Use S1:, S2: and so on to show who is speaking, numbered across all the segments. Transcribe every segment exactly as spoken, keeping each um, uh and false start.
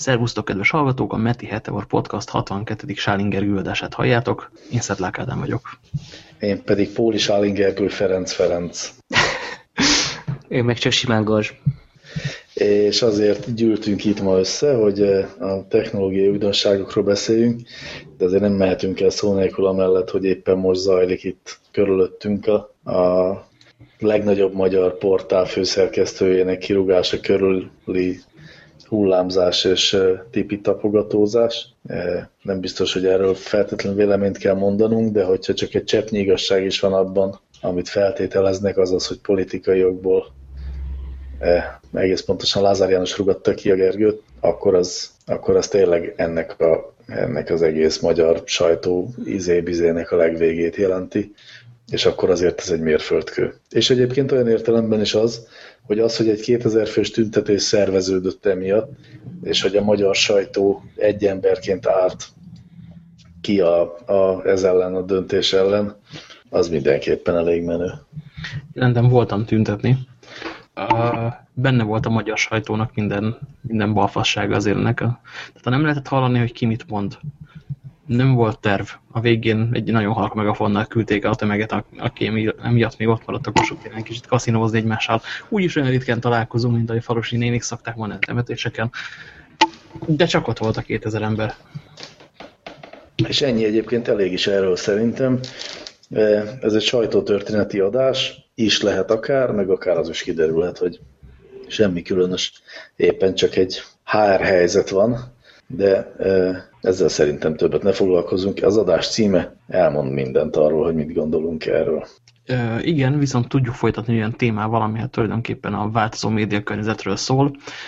S1: Szervusztok, kedves hallgatók! A Meti Heteor Podcast hatvankettedik Sálinger adását halljátok. Én Szedlák Ádám vagyok.
S2: Én pedig Póli Sálingerből Ferenc Ferenc.
S3: Én meg csak Simán Garzs.
S2: És azért gyűltünk itt ma össze, hogy a technológiai újdonságokról beszéljünk, de azért nem mehetünk el szó nélkül amellett, hogy éppen most zajlik itt körülöttünk a, a legnagyobb magyar portál főszerkesztőjének kirúgása körüli hullámzás és tipi tapogatózás. Nem biztos, hogy erről feltétlenül véleményt kell mondanunk, de hogyha csak egy cseppnyi igazság is van abban, amit feltételeznek, az az, hogy politikai okból egész pontosan Lázár János rúgatta ki a Gergőt, akkor az, akkor az tényleg ennek, a, ennek az egész magyar sajtó izé-bizének a legvégét jelenti, és akkor azért ez egy mérföldkő. És egyébként olyan értelemben is az, hogy az, hogy egy kétezer fős tüntetés szerveződött emiatt, és hogy a magyar sajtó egy emberként állt ki a, a, ez ellen, a döntés ellen, az mindenképpen elég menő.
S1: Jelentem voltam tüntetni. Uh, benne volt a magyar sajtónak minden, minden balfassága azért ennek. A... Tehát nem lehetett hallani, hogy ki mit mond. Nem volt terv. A végén egy nagyon halk megafonnal küldték el a tömeget, aki emiatt még ott maradt a Kossuth téren kicsit kaszinózni egymással. Úgyis olyan ritkán találkozunk, mint ahogy falusi nénik szokták mondani a temetéseken. De csak ott volt a kétezer ember.
S2: És ennyi egyébként elég is erről szerintem. Ez egy sajtótörténeti adás, is lehet akár, meg akár az is kiderülhet, hogy semmi különös, éppen csak egy há er helyzet van, de ezzel szerintem többet ne foglalkozunk. Az adás címe elmond mindent arról, hogy mit gondolunk erről.
S1: E, igen, viszont tudjuk folytatni olyan témával, ami hát tulajdonképpen a változó médiakörnyezetről szól.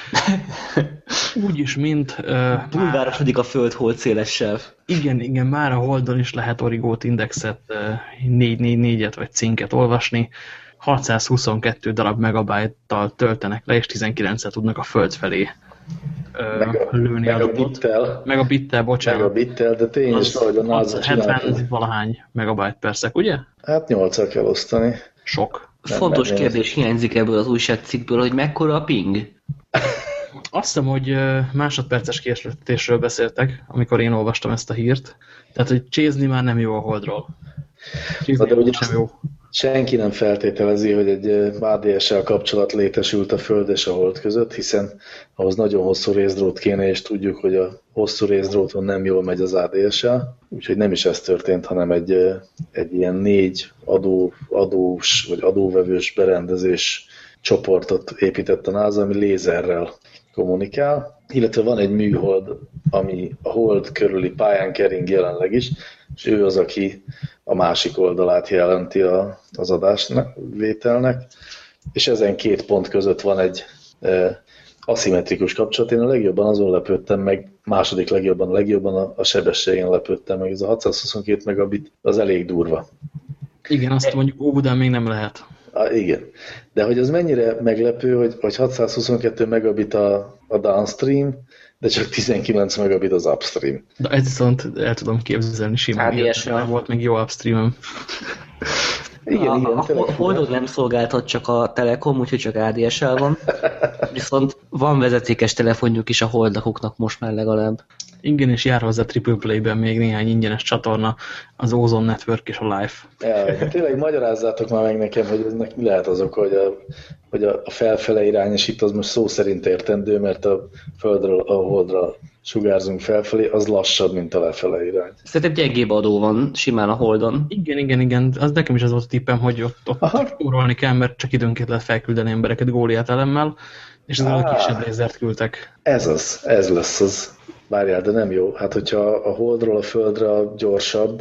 S1: Úgyis, mint...
S3: E, Túlvárosodik a föld holdszélessel.
S1: Igen, igen, már a Holdon is lehet origót, indexet, négy négy négyet vagy cinket olvasni. hatszázhuszonkettő darab megabájttal töltenek le, és tizenkilencet tudnak a Föld felé
S2: meg a,
S1: lőni
S2: meg a bittel.
S1: Meg a bittel, bocsánat.
S2: Meg a bittel, de tény is valahogy a NASA csinálta.
S1: hetven valahány megabyte per szek, ugye?
S2: Hát nyolccal kell osztani.
S1: Sok.
S3: Nem, Fontos nem kérdés az... hiányzik ebből az újságcikkből, hogy mekkora a ping?
S1: Azt hiszem, hogy másodperces késleltetésről beszéltek, amikor én olvastam ezt a hírt. Tehát, hogy csézni már nem jó a Holdról. Csézni
S2: de ugye
S1: sem jó.
S2: Senki nem feltételezi, hogy egy á dé es el kapcsolat létesült a Föld és a Hold között, hiszen ahhoz nagyon hosszú részdrót kéne, és tudjuk, hogy a hosszú részdróton nem jól megy az á dé es el, úgyhogy nem is ez történt, hanem egy, egy ilyen négy adó, adós vagy adóvevős berendezés csoportot épített a NASA, ami lézerrel kommunikál, illetve van egy műhold, ami a Hold körüli pályán kering jelenleg is, és ő az, aki a másik oldalát jelenti a, az adásvételnek, és ezen két pont között van egy e, aszimmetrikus kapcsolat. Én a legjobban azon lepődtem meg, második legjobban, a legjobban a, a sebességen lepődtem meg, ez a hatszázhuszonkettő megabit, az elég durva.
S1: Igen, azt mondjuk óvudán még nem lehet.
S2: Ah, igen, de hogy az mennyire meglepő, hogy, hogy hatszázhuszonkettő megabit a, a downstream, de csak tizenkilenc megabit az upstream.
S1: De ez viszont el tudom képzelni simán. á dé es-re volt még jó upstream-em.
S2: Igen,
S3: a,
S2: igen.
S3: A, a Holdot nem szolgáltat csak a Telekom, úgyhogy csak á dé es el van. Viszont van vezetékes telefonjuk is a Holdakoknak most már legalább.
S1: Igen, és jár hozzá Triple Play-ben még néhány ingyenes csatorna, az Ozone Network és a Life.
S2: Ja, tényleg magyarázzátok már meg nekem, hogy ennek mi lehet az oka, hogy a, hogy a felfele irányosít, az most szó szerint értendő, mert a Földről, a Holdra sugárzunk felfelé, az lassabb, mint a lefele irány.
S3: Szerintem gyengébb adó van simán a Holdon.
S1: Igen, igen, igen. Az nekem is az volt a tippem, hogy ott, ott spórolni kell, mert csak időnként lehet felküldeni embereket Góliát elemmel, és ezzel a kisebb lézert küldtek.
S2: Ez az, ez lesz az. Várjál, de nem jó. Hát, hogyha a Holdról a Földre gyorsabb,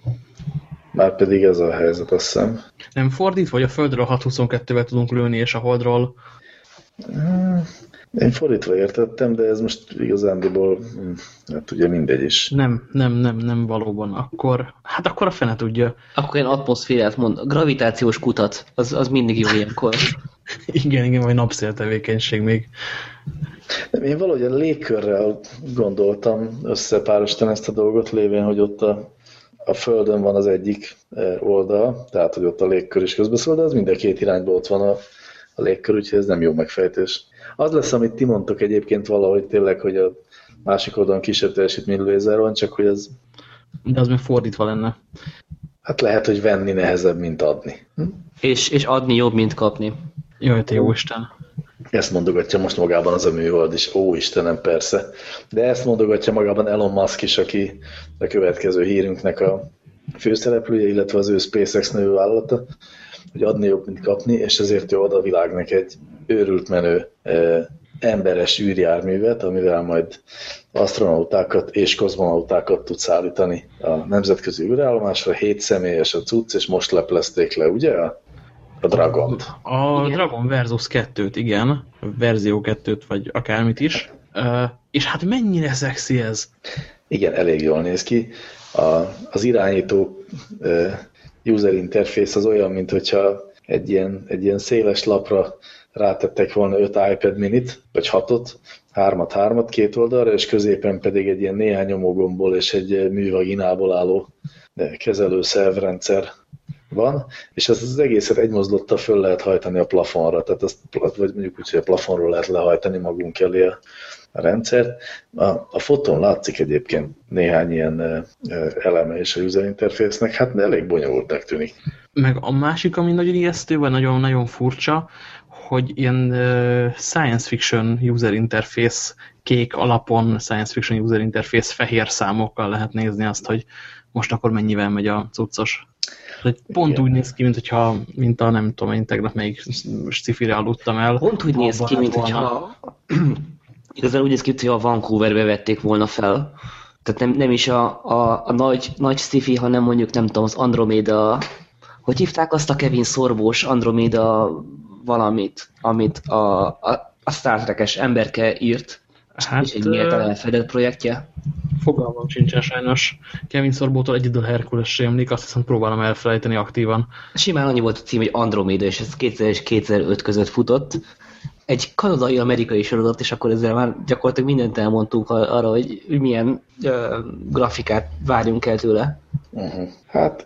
S2: már pedig ez a helyzet, azt hiszem.
S1: Nem fordítva, vagy a Földről hatszázhuszonkettővel tudunk lőni, és a Holdról...
S2: Én fordítva értettem, de ez most igazándiból, hát ugye mindegy is.
S1: Nem, nem, nem, nem valóban. Akkor, hát akkor a fene tudja.
S3: Akkor én atmoszférát mond, gravitációs kutat, az, az mindig jó ilyenkor.
S1: Igen, igen, vagy napszéltevékenység még.
S2: Én valahogy a légkörrel gondoltam összepárosítani ezt a dolgot, lévén, hogy ott a, a Földön van az egyik oldal, tehát hogy ott a légkör is közbeszól, de az mind a két irányból ott van a, a légkör, úgyhogy ez nem jó megfejtés. Az lesz, amit ti mondtok egyébként valahogy tényleg, hogy a másik oldalon kisebb teljesítményű lézer van, csak hogy ez...
S1: De az meg fordítva lenne.
S2: Hát lehet, hogy venni nehezebb, mint adni. Hm?
S3: És, és adni jobb, mint kapni.
S1: Jaj, te jó Isten.
S2: Ezt mondogatja most magában az a műhold is. Ó, Istenem, persze. De ezt mondogatja magában Elon Musk is, aki a következő hírünknek a főszereplője, illetve az ő SpaceX nevű vállalata, hogy adni jobb, mint kapni, és ezért jó ad a világnak egy őrült menő eh, emberes űrjárművet, amivel majd asztronautákat és kozmonautákat tud szállítani a nemzetközi űrállomásra. Hét személyes a cucc, és most leplezték le, ugye? A, a Dragont.
S1: A
S3: Igen.
S1: Dragon versus kettőt, igen. Verzió kettőt, vagy akármit is. Uh, és hát mennyire szexi ez?
S2: Igen, elég jól néz ki. A, az irányító uh, user interface az olyan, mint hogyha egy ilyen, egy ilyen széles lapra rátettek volna öt iPad minit, vagy hatot, hármat, hármat két oldalra, és középen pedig egy ilyen néhány nyomógombból és egy művaginából álló kezelőszervrendszer van, és ezt az egészet egy mozdulattal föl lehet hajtani a plafonra, tehát azt, vagy mondjuk úgy, hogy a plafonról lehet lehajtani magunk elé a, a rendszert. A, a fotón látszik egyébként néhány ilyen eleme és a user interface-nek, hát elég bonyolultnak tűnik.
S1: Meg a másik, ami nagyon ijesztő, vagy nagyon-nagyon furcsa, hogy ilyen uh, science fiction user interface, kék alapon science fiction user interface fehér számokkal lehet nézni azt, hogy most akkor mennyivel megy a cuccos. Pont igen. Úgy néz ki, mint, hogyha, mint a nem tudom, én tegnap melyik sci-fire aludtam el.
S3: Pont úgy néz ki, mint hogyha igazán úgy néz ki, hogy a Vancouverbe vették volna fel. Tehát nem, nem is a, a, a nagy, nagy sci-fi, hanem mondjuk nem tudom, az Andromeda, hogy hívták azt a Kevin Sorbós Andromeda valamit, amit a, a, a Star Trek-es emberke írt, hát, és egy méltán elfedett projektje.
S1: Fogalmam sincsen sajnos. Kevin Sorbótól egyedül Herkules rémlik, azt hiszem próbálom elfelejteni aktívan.
S3: Simán annyi volt a cím, hogy Andromeda, és ez kétezer és kétezer-öt között futott. Egy kanadai-amerikai sorozat, és akkor ezzel már gyakorlatilag mindent elmondtunk arra, hogy milyen uh, grafikát várjunk el tőle.
S2: Uh-huh. Hát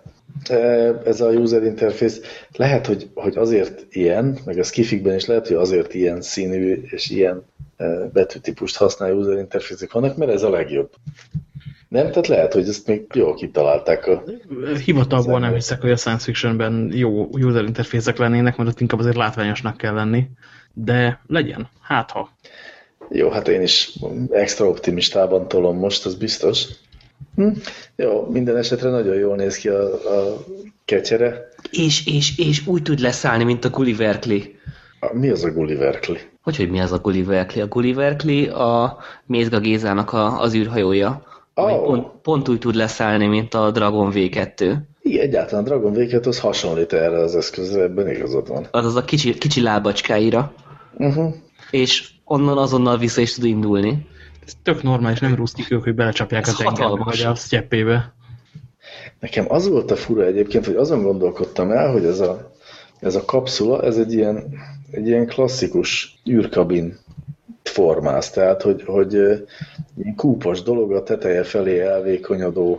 S2: ez a user interface lehet, hogy, hogy azért ilyen, meg a skifikben is lehet, hogy azért ilyen színű és ilyen betűtípust használja user interface-ek vannak, mert ez a legjobb. Nem? Tehát lehet, hogy ezt még jól kitalálták. A...
S1: Hivatalból nem hiszek, hogy a science fictionben jó user interface-ek lennének, mert ott inkább azért látványosnak kell lenni. De legyen, hát ha.
S2: Jó, hát én is extra optimistában tolom most, az biztos. Hm? Jó, minden esetre nagyon jól néz ki a, a ketyere.
S3: És, és, és úgy tud leszállni, mint a Gulliver Clay.
S2: Mi az a Gulliver Clay?
S3: Hogy, hogy mi az a Gulliver Clay? A Gulliver Clay a Mézga Gézának a, az űrhajója. Oh. Pont, pont úgy tud leszállni, mint a Dragon vé kettő.
S2: Igen, egyáltalán a Dragon vé kettő az hasonlít erre az eszközre, ebben igazad van.
S3: Az az a kicsi, kicsi lábacskáira. Uh-huh. És onnan azonnal vissza is tud indulni.
S1: Ez tök normális, nem rúsztik ők, hogy belecsapják ez a tengerbe, vagy a sztyeppébe.
S2: Nekem az volt a fura egyébként, hogy azon gondolkodtam el, hogy ez a, ez a kapszula, ez egy ilyen, egy ilyen klasszikus űrkabin formáz, tehát hogy, hogy ilyen kúpos dolog, a teteje felé elvékonyodó,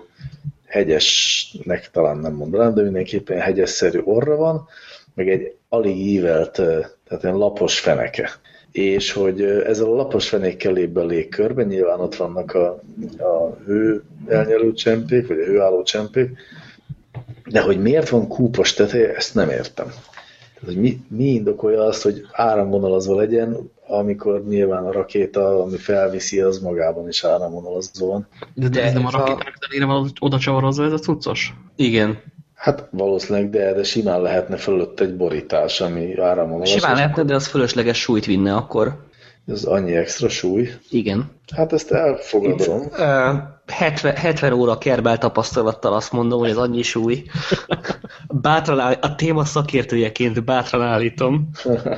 S2: hegyesnek talán nem mondanám, de mindenképpen hegyesszerű orra van, meg egy alig ívelt, tehát ilyen lapos feneke. És hogy ezzel a lapos fenékkel lép be a légkörbe, nyilván ott vannak a, a hő elnyelő csempék, vagy a hőálló csempék, de hogy miért van kúpos teteje, ezt nem értem. Tehát, hogy mi, mi indokolja azt, hogy áramvonalazva legyen, amikor nyilván a rakéta, ami felviszi, az magában is áramvonalazva van.
S1: De, de ez nem a rakétának elére van oda csavarozva ez a cuccos?
S3: Igen.
S2: Hát valószínűleg, de, de simán lehetne fölött egy borítás, ami áramvonalazva.
S3: Simán lehetne, de az fölösleges súlyt vinne akkor.
S2: Ez annyi extra súly?
S3: Igen.
S2: Hát ezt elfogadom.
S3: Itt, uh, hetven, hetven óra kerbál tapasztalattal azt mondom, hogy ez annyi súly. Bátran áll, a téma szakértőjeként bátran állítom.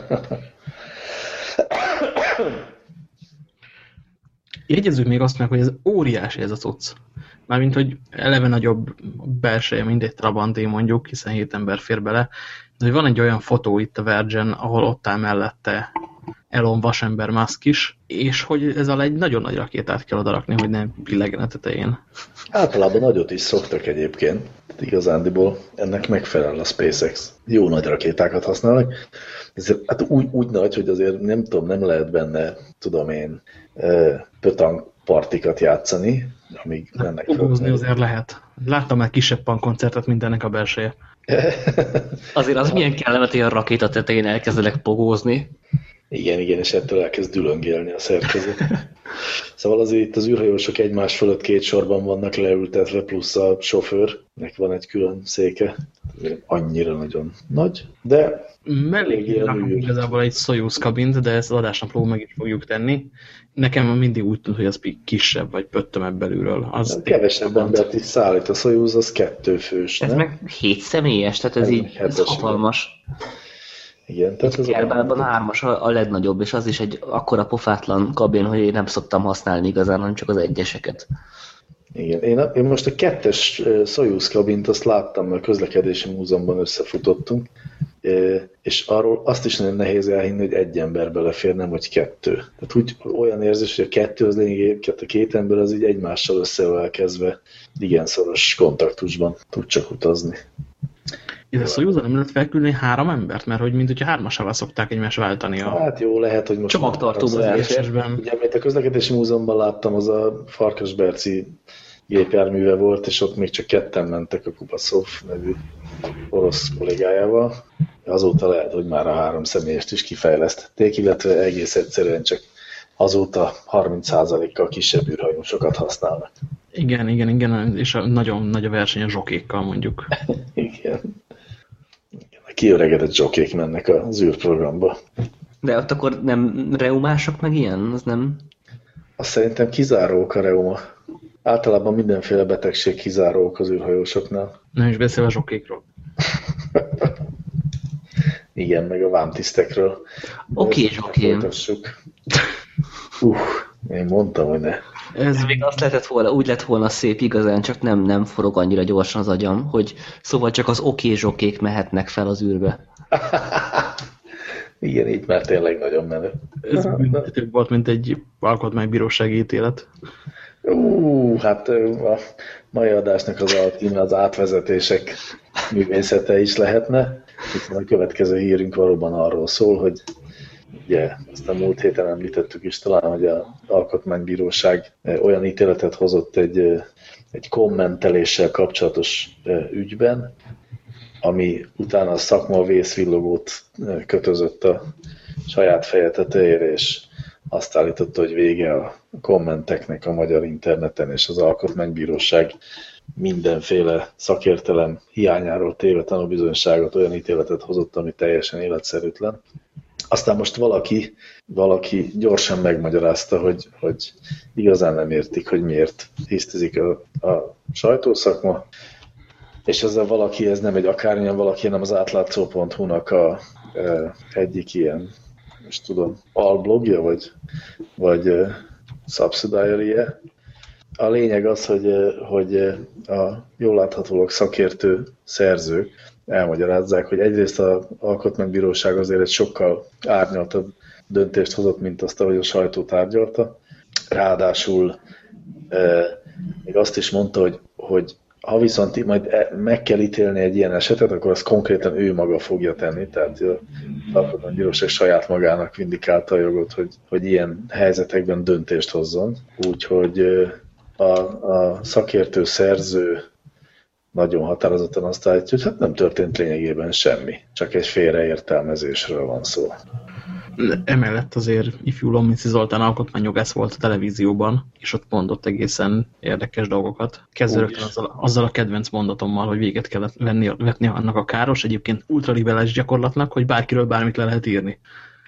S1: Jegyezzük még azt meg, hogy ez óriási ez a cucc. Mármint, hogy eleve nagyobb belseje, mint egy Trabanté mondjuk, hiszen hét ember fér bele. De hogy van egy olyan fotó itt a Vergen, ahol ott áll mellette Elon vasember Musk is, és hogy ez a egy nagyon nagy rakétát kell odarakni, hogy ne billegjen a tetején.
S2: Általában nagyot is szoktak egyébként. Igazándiból ennek megfelel a SpaceX. Jó nagy rakétákat használnak. Ez hát úgy, úgy nagy, hogy azért nem tudom, nem lehet benne, tudom én, pötank partikat játszani, amíg mennek fel.
S1: Fogózni azért lehet. Láttam már kisebb punkkoncertet, mint ennek a belseje.
S3: Azért az milyen kellemet, hogy a rakéta tetején elkezdenek pogózni.
S2: Igen, igen, és ettől elkezd dülöngélni a szerkezet. Szóval azért itt az űrhajósok egymás fölött két sorban vannak leültetve, plusz a sofőrnek van egy külön széke. Annyira nagyon nagy, de
S1: mellé rakunk igazából egy Soyuz kabint, de ezt az adásnapló meg is fogjuk tenni. Nekem mindig úgy tűnt, hogy az kisebb, vagy pöttömebb belülről. Az
S2: kevesebb embert is szállít, a Soyuz az kettő fős,
S3: ez
S2: nem?
S3: meg hét személyes, tehát ez, ez így ez hatalmas.
S2: Igen, tehát ez
S3: Kerbálban a hármas a, a legnagyobb, és az is egy akkora pofátlan kabin, hogy én nem szoktam használni igazán, hanem csak az egyeseket.
S2: Igen, én, én most a kettes Soyuz kabint azt láttam, mert a közlekedési múzeumban összefutottunk, és arról azt is nagyon nehéz elhinni, hogy egy ember belefér, nem hogy kettő. Tehát úgy olyan érzés, hogy a kettő az lényegében, a két ember az így egymással összeölelkezve igen szoros kontaktusban tud csak utazni.
S1: Ez a Soyuzon nem lehet felküldeni három embert? Mert hogy mint hogyha hármasával szokták egymást váltani. A...
S2: Hát jó, lehet, hogy most...
S3: Csomagtartóban
S1: elférben.
S2: Ugye, amit a közlekedési múzeumban láttam, az a Farkasberci gépjárműve volt, és ott még csak ketten mentek a Kupaszov nevű orosz kollégájával. Azóta lehet, hogy már a három személyest is kifejlesztették, illetve egész egyszerűen csak azóta harminc százalékkal kisebb űrhajósokat használnak.
S1: Igen, igen, igen, és a, nagyon nagy a verseny a zsokékkal mondjuk.
S2: Igen. A kiöregedett zsokék mennek az űrprogramba.
S3: De ott akkor nem reumások meg ilyen? Az nem...
S2: Azt szerintem kizárók a reuma. Általában mindenféle betegség kizárók az űrhajósoknál.
S1: Nem is beszél a zsokékról.
S2: Igen, meg a vámtisztekről.
S3: Oké, zsoké.
S2: Uh, én mondtam, hogy ne.
S3: Ez még azt lehetett volna, úgy lett volna szép igazán, csak nem, nem forog annyira gyorsan az agyam, hogy szóval csak az oké zsokék mehetnek fel az űrbe.
S2: Igen, így már tényleg nagyon menő.
S1: Ez büntetőbb volt, mint egy alkotmánybírósági ítélet.
S2: Ú, hát a mai adásnak az alcíme az átvezetések művészete is lehetne. Itt a következő hírünk valóban arról szól, hogy ugye, azt a múlt héten említettük is talán, hogy az alkotmánybíróság olyan ítéletet hozott egy, egy kommenteléssel kapcsolatos ügyben, ami utána a szakma vészvillogót kötözött a saját feje tetejére, és azt állította, hogy vége a kommenteknek a magyar interneten, és az alkotmánybíróság mindenféle szakértelem hiányáról téve tanúbizonyságot, olyan ítéletet hozott, ami teljesen életszerűtlen. Aztán most valaki, valaki gyorsan megmagyarázta, hogy, hogy igazán nem értik, hogy miért hisztizik a, a sajtószakma, és ezzel valaki, ez nem egy akármilyen valaki, hanem az átlátszó pont hu-nak a, e, egyik ilyen, most tudom, alblogja, vagy, vagy e, subsidiary-je. A lényeg az, hogy, hogy a jól láthatólag szakértő szerzők elmagyarázzák, hogy egyrészt az alkotmánybíróság azért egy sokkal árnyaltabb döntést hozott, mint azt, ahogy a sajtó tárgyalta. Ráadásul e, még azt is mondta, hogy, hogy ha viszont majd meg kell ítélni egy ilyen esetet, akkor azt konkrétan ő maga fogja tenni, tehát az alkotmánybíróság saját magának vindikálta a jogot, hogy, hogy ilyen helyzetekben döntést hozzon. Úgyhogy a, a szakértő szerző nagyon határozottan azt állítja, hogy hát nem történt lényegében semmi, csak egy félreértelmezésről van szó.
S1: Emellett azért ifjú Lomnici Zoltán alkotmányjogász volt a televízióban, és ott mondott egészen érdekes dolgokat. Kezdve rögtön azzal, azzal a kedvenc mondatommal, hogy véget kellett venni, vetni annak a káros, egyébként ultraliberális gyakorlatnak, hogy bárkiről bármit le lehet írni.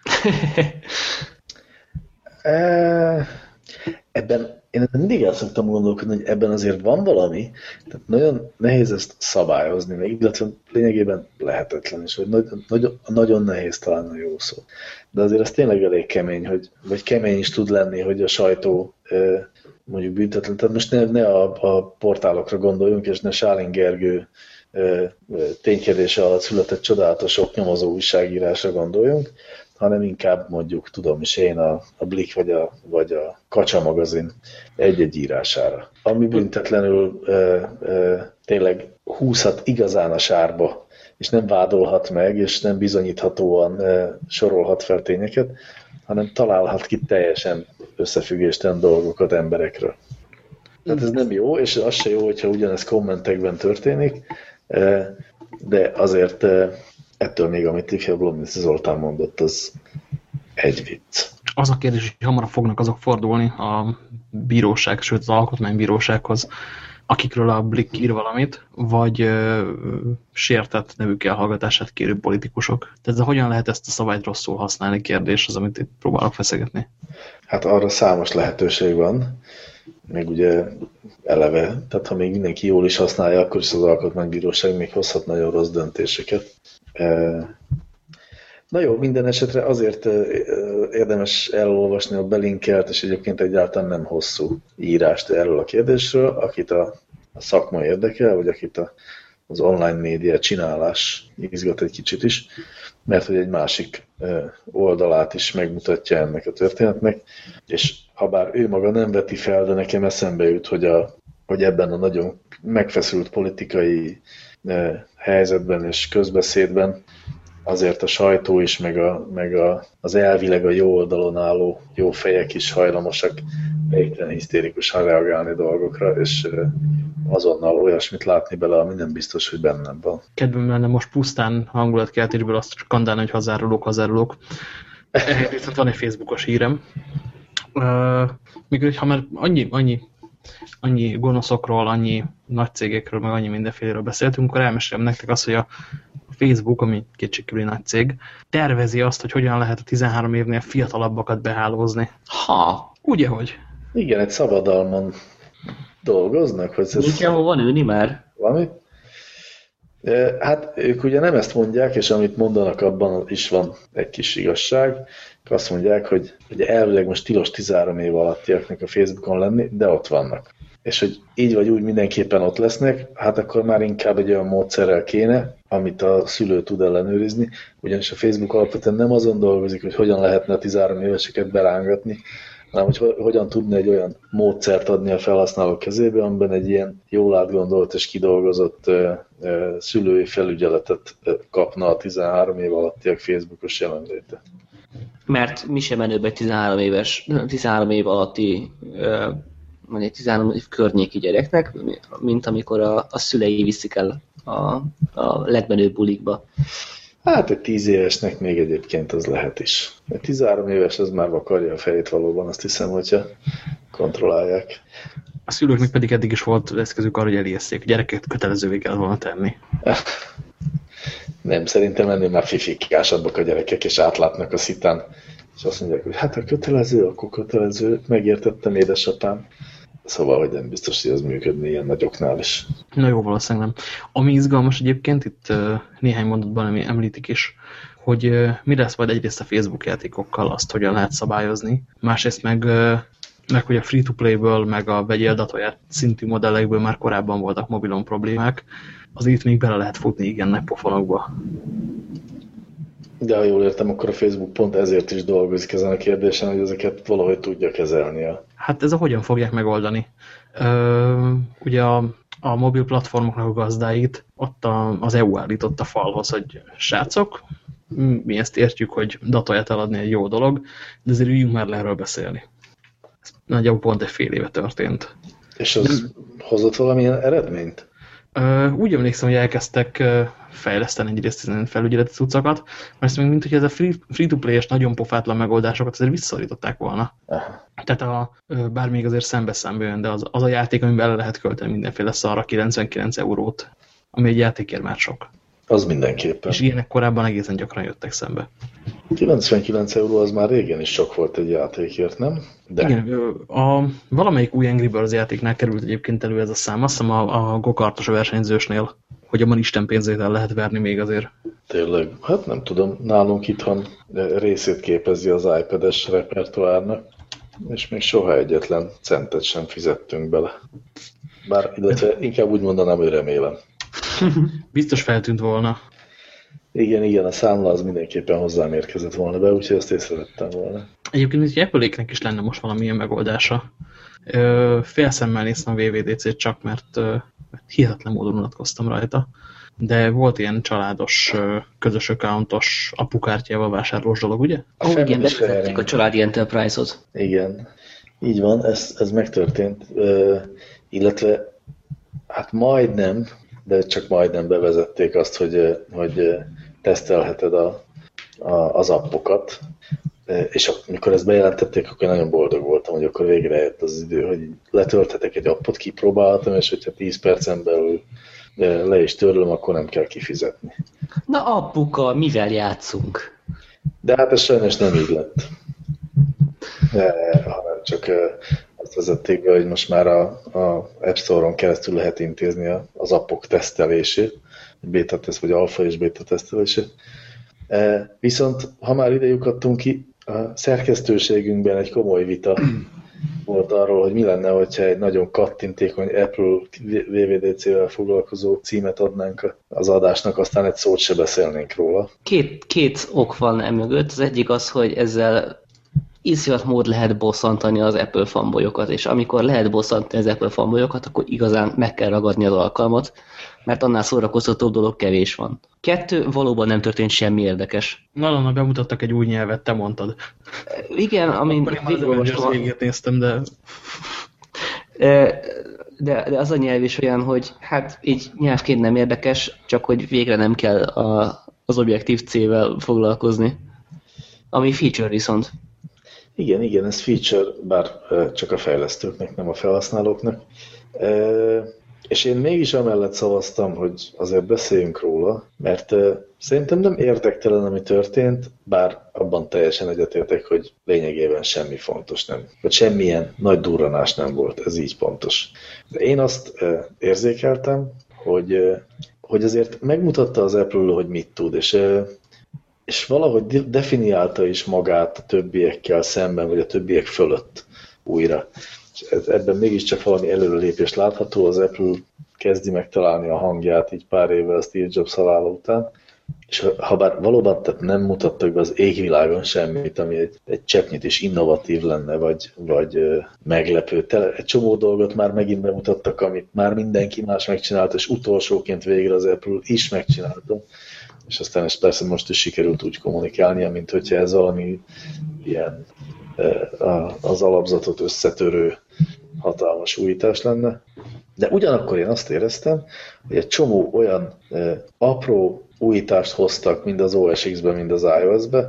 S2: Ebben én mindig el szoktam gondolkodni, hogy ebben azért van valami, tehát nagyon nehéz ezt szabályozni, meg illetve lényegében lehetetlen is, vagy nagyon, nagyon, nagyon nehéz talán a jó szó. De azért ez tényleg elég kemény, hogy, vagy kemény is tud lenni, hogy a sajtó mondjuk büntetlen. Tehát most ne, ne a, a portálokra gondoljunk, és ne Sálin Gergő ténykedése alatt született csodálatos sok nyomozó újságírásra gondoljunk, hanem inkább mondjuk, tudom is én, a, a Blik vagy a, vagy a Kacsa magazin egy-egy írására. Ami büntetlenül e, e, tényleg húzhat igazán a sárba és nem vádolhat meg, és nem bizonyíthatóan sorolhat fel tényeket, hanem találhat ki teljesen összefüggéstelen dolgokat emberekről. Hát ez nem jó, és az se jó, hogyha ugyanez kommentekben történik, de azért ettől még, amit ifjabb Lomnici Zoltán mondott, az egy vicc.
S1: Az a kérdés, hogy hamarabb fognak azok fordulni a bíróság, sőt az alkotmánybírósághoz, akikről a Blick ír valamit, vagy ö, sértett nevük elhallgatását kérő politikusok. Tehát ez hogyan lehet ezt a szabályt rosszul használni kérdés, az, amit itt próbálok feszegetni.
S2: Hát arra számos lehetőség van, még ugye eleve, tehát ha még mindenki jól is használja, akkor is az alkotmánybíróság még hozhat nagyon rossz döntéseket. Na jó, minden esetre azért érdemes elolvasni a belinkelt, és egyébként egyáltalán nem hosszú írást erről a kérdésről, akit a, a szakma érdekel, vagy akit a, az online média csinálás izgat egy kicsit is, mert hogy egy másik oldalát is megmutatja ennek a történetnek, és habár ő maga nem veti fel, de nekem eszembe jut, hogy, a, hogy ebben a nagyon megfeszült politikai helyzetben és közbeszédben azért a sajtó is, meg, a, meg a, az elvileg a jó oldalon álló jó fejek is hajlamosak végtelen hisztérikusan reagálni dolgokra, és azonnal olyasmit látni bele, ami nem biztos, hogy bennem van.
S1: Kedvem lenne most pusztán hangulatkeltésből azt skandálni, hogy hazárulok, hazárulok. Viszont van egy Facebookos hírem. Uh, mikor, ha már annyi, annyi, annyi gonoszokról, annyi nagy cégekről, meg annyi mindenféléről beszéltünk, akkor elmesélem nektek azt, hogy a Facebook, ami kétségkívüli nagy cég, tervezi azt, hogy hogyan lehet a tizenhárom évnél fiatalabbakat behálózni.
S3: Ha!
S1: Ugye, hogy?
S2: Igen, egy szabadalmon dolgoznak, hogy ez...
S3: Nincs van ülni már?
S2: Valami? Hát ők ugye nem ezt mondják, és amit mondanak, abban is van egy kis igazság. Azt mondják, hogy ugye elvileg most tilos tizenhárom év alattiaknak a Facebookon lenni, de ott vannak. És hogy így vagy úgy mindenképpen ott lesznek, hát akkor már inkább egy olyan módszerrel kéne, amit a szülő tud ellenőrizni, ugyanis a Facebook alapvetően nem azon dolgozik, hogy hogyan lehetne a tizenhárom éveseket berángatni, hanem hogy hogyan tudna egy olyan módszert adni a felhasználók kezébe, amiben egy ilyen jól átgondolt és kidolgozott uh, uh, szülői felügyeletet uh, kapna a tizenhárom év alattiak Facebookos jelenléte.
S3: Mert mi sem menőbb egy tizenhárom éves, tizenhárom év alatti uh, tizenhárom év környéki gyereknek, mint amikor a, a szülei viszik el a, a legmenőbb bulikba.
S2: Hát egy tíz évesnek még egyébként az lehet is. Egy tizenhárom éves az már vakarja a fejét valóban, azt hiszem, hogyha kontrollálják.
S1: A szülőknek pedig eddig is volt eszközük arra, hogy elérjészék. A gyereket kötelezővé kell volna tenni.
S2: Nem, szerintem ennél már fifikásabbak a gyerekek, és átlátnak a szitán. És azt mondják, hogy hát a kötelező, akkor kötelező. Megértettem, édesapám. Szóval, hogy nem biztos, hogy ez működni ilyen nagyoknál is.
S1: Na jó, valószínűleg nem. Ami izgalmas egyébként, itt uh, néhány mondatban ami említik is, hogy uh, mi lesz majd egyrészt a Facebook játékokkal, azt hogyan lehet szabályozni. Másrészt meg, uh, meg hogy a free-to-play-ből, meg a vegyél dataját szintű modellekből már korábban voltak mobilon problémák, az itt még bele lehet futni igen nagy pofonokba.
S2: De ha jól értem, akkor a Facebook pont ezért is dolgozik ezen a kérdésen, hogy ezeket valahogy tudja kezelni.
S1: Hát ez a hogyan fogják megoldani. Ö, ugye a, a mobil platformoknak a gazdáit ott a, az é u állított a falhoz, hogy srácok, mi ezt értjük, hogy dataját eladni egy jó dolog, de azért üljünk már le erről beszélni. Ez nagyjából pont egy fél éve történt.
S2: És az hozott valamilyen eredményt?
S1: Uh, úgy emlékszem, hogy elkezdtek uh, fejleszteni egyrészt felügyeleti cuccokat, mert még mint hogy ez a free-to-play-es nagyon pofátlan megoldásokat azért visszaszorították volna. Aha. Tehát a, uh, bár még azért szembe-szembe jön, de az, az a játék, amiben el lehet költeni mindenféle szarra kilencvenkilenc eurót, ami egy játékért már sok.
S2: Az mindenképpen.
S1: És ilyenek korábban egészen gyakran jöttek szembe.
S2: kilencvenkilenc euró az már régen is sok volt egy játékért, nem? De.
S1: Igen, a, valamelyik új Angry Birds játéknál került egyébként elő ez a szám, azt hiszem a, a go-kartos versenyzősnél, hogy abban Isten pénzét el lehet verni még azért.
S2: Tényleg? Hát nem tudom, nálunk itthon részét képezi az iPad-es repertoárnak, és még soha egyetlen centet sem fizettünk bele. Bár, illetve inkább úgy mondanám, hogy remélem.
S1: Biztos feltűnt volna.
S2: Igen, igen, a számla az mindenképpen hozzám érkezett volna be, úgyhogy ezt észrevettem volna.
S1: Egyébként egy Apple-éknek is lenne most valamilyen megoldása. Félszemmel néztem a vé vé dé cét csak, mert, mert hihetetlen módon unatkoztam rajta. de volt ilyen családos, közös accountos apukártyával vásárlós dolog, ugye?
S3: Ó, oh, igen, bevezették a családi Enterprise-ot.
S2: Igen, így van, ez, ez megtörtént, uh, illetve hát majdnem, de csak majdnem bevezették azt, hogy, hogy tesztelheted a, a, az appokat, és amikor ezt bejelentették, akkor nagyon boldog voltam, hogy akkor végre jött az idő, hogy letölthetek egy appot, kipróbáltam, és hogyha tíz percen belül le is törlöm, akkor nem kell kifizetni.
S3: Na apuka, mivel játszunk?
S2: De hát ez sajnos nem így lett. De, hanem csak azt vezették be, hogy most már a, a App Store-on keresztül lehet intézni az appok tesztelését, beta teszt, vagy alfa és beta tesztelését. Viszont, ha már ide lyukadtunk ki, a szerkesztőségünkben egy komoly vita volt arról, hogy mi lenne, hogyha egy nagyon kattintékony Apple vé vé dé cé-vel foglalkozó címet adnánk az adásnak, aztán egy szót se beszélnénk róla.
S3: Két, két ok van emögött. Az egyik az, hogy ezzel iszonyat mód lehet bosszantani az Apple fanbolyokat, és amikor lehet bosszantani az Apple fanbolyokat, akkor igazán meg kell ragadni az alkalmat, mert annál szórakoztatóbb dolog kevés van. Kettő, valóban nem történt semmi érdekes.
S1: Na, na, bemutattak egy új nyelvet, te mondtad.
S3: Igen, amin
S1: végigolvastam. Végét néztem, de...
S3: de... De az a nyelv is olyan, hogy hát így nyelvként nem érdekes, csak hogy végre nem kell a, az objektív C-vel foglalkozni. Ami feature viszont.
S2: Igen, igen, ez feature, bár csak a fejlesztőknek, nem a felhasználóknak. És én mégis amellett szavaztam, hogy azért beszéljünk róla, mert szerintem nem érdektelen, ami történt, bár abban teljesen egyetértek, hogy lényegében semmi fontos nem. Vagy semmilyen nagy durranás nem volt, ez így pontos. De én azt érzékeltem, hogy, hogy azért megmutatta az Apple, hogy mit tud, és, és valahogy definiálta is magát a többiekkel szemben, vagy a többiek fölött újra. Ebben mégiscsak valami előrelépés látható, az Apple kezdi megtalálni a hangját így pár évvel Steve Jobs halála után, és ha bár valóban tehát nem mutattak be az égvilágon semmit, ami egy, egy cseppnyit is innovatív lenne, vagy, vagy uh, meglepő. Tele, egy csomó dolgot már megint bemutattak, amit már mindenki más megcsinálta, és utolsóként végre az Apple is megcsinálta, és aztán ezt persze most is sikerült úgy kommunikálnia, mint hogyha ez valami ilyen uh, az alapzatot összetörő hatalmas újítás lenne. De ugyanakkor én azt éreztem, hogy egy csomó olyan uh, apró újítást hoztak mind az o es iksz-be, mind az iOS-be,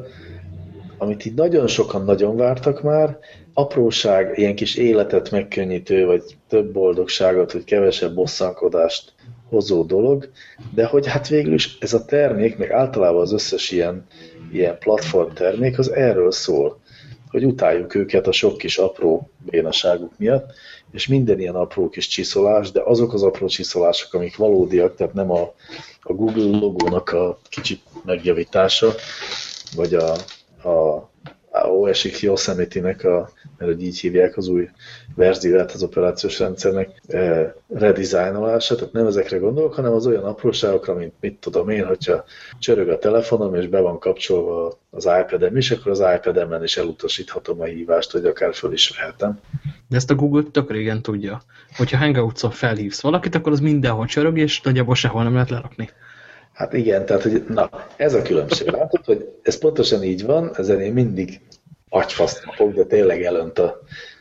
S2: amit így nagyon sokan nagyon vártak már, apróság, ilyen kis életet megkönnyítő, vagy több boldogságot, vagy kevesebb bosszankodást hozó dolog, de hogy hát végül is ez a termék, meg általában az összes ilyen, ilyen platform termék, az erről szól, hogy utáljuk őket a sok kis apró bénaságuk miatt, és minden ilyen apró kis csiszolás, de azok az apró csiszolások, amik valódiak, tehát nem a, a Google logónak a kicsit megjavítása, vagy a, a, a o es iksz Yosemite-nek, a, mert hogy így hívják az új verzióját az operációs rendszernek, eh, redesignolását, tehát nem ezekre gondolok, hanem az olyan apróságokra, mint mit tudom én, hogyha csörög a telefonom, és be van kapcsolva az iPad-em is, akkor az iPad-emben is elutasíthatom a hívást, vagy akár föl is vehetem.
S1: De ezt a Google tök régen tudja. Hogyha Hangouts-on felhívsz valakit, akkor az mindenhol csörög, és nagyjából sehol nem lehet lerakni.
S2: Hát igen, tehát hogy, na, ez a különbség. Látod, hogy ez pontosan így van, ezen én mindig agyfaszt kapok, de tényleg elönt a,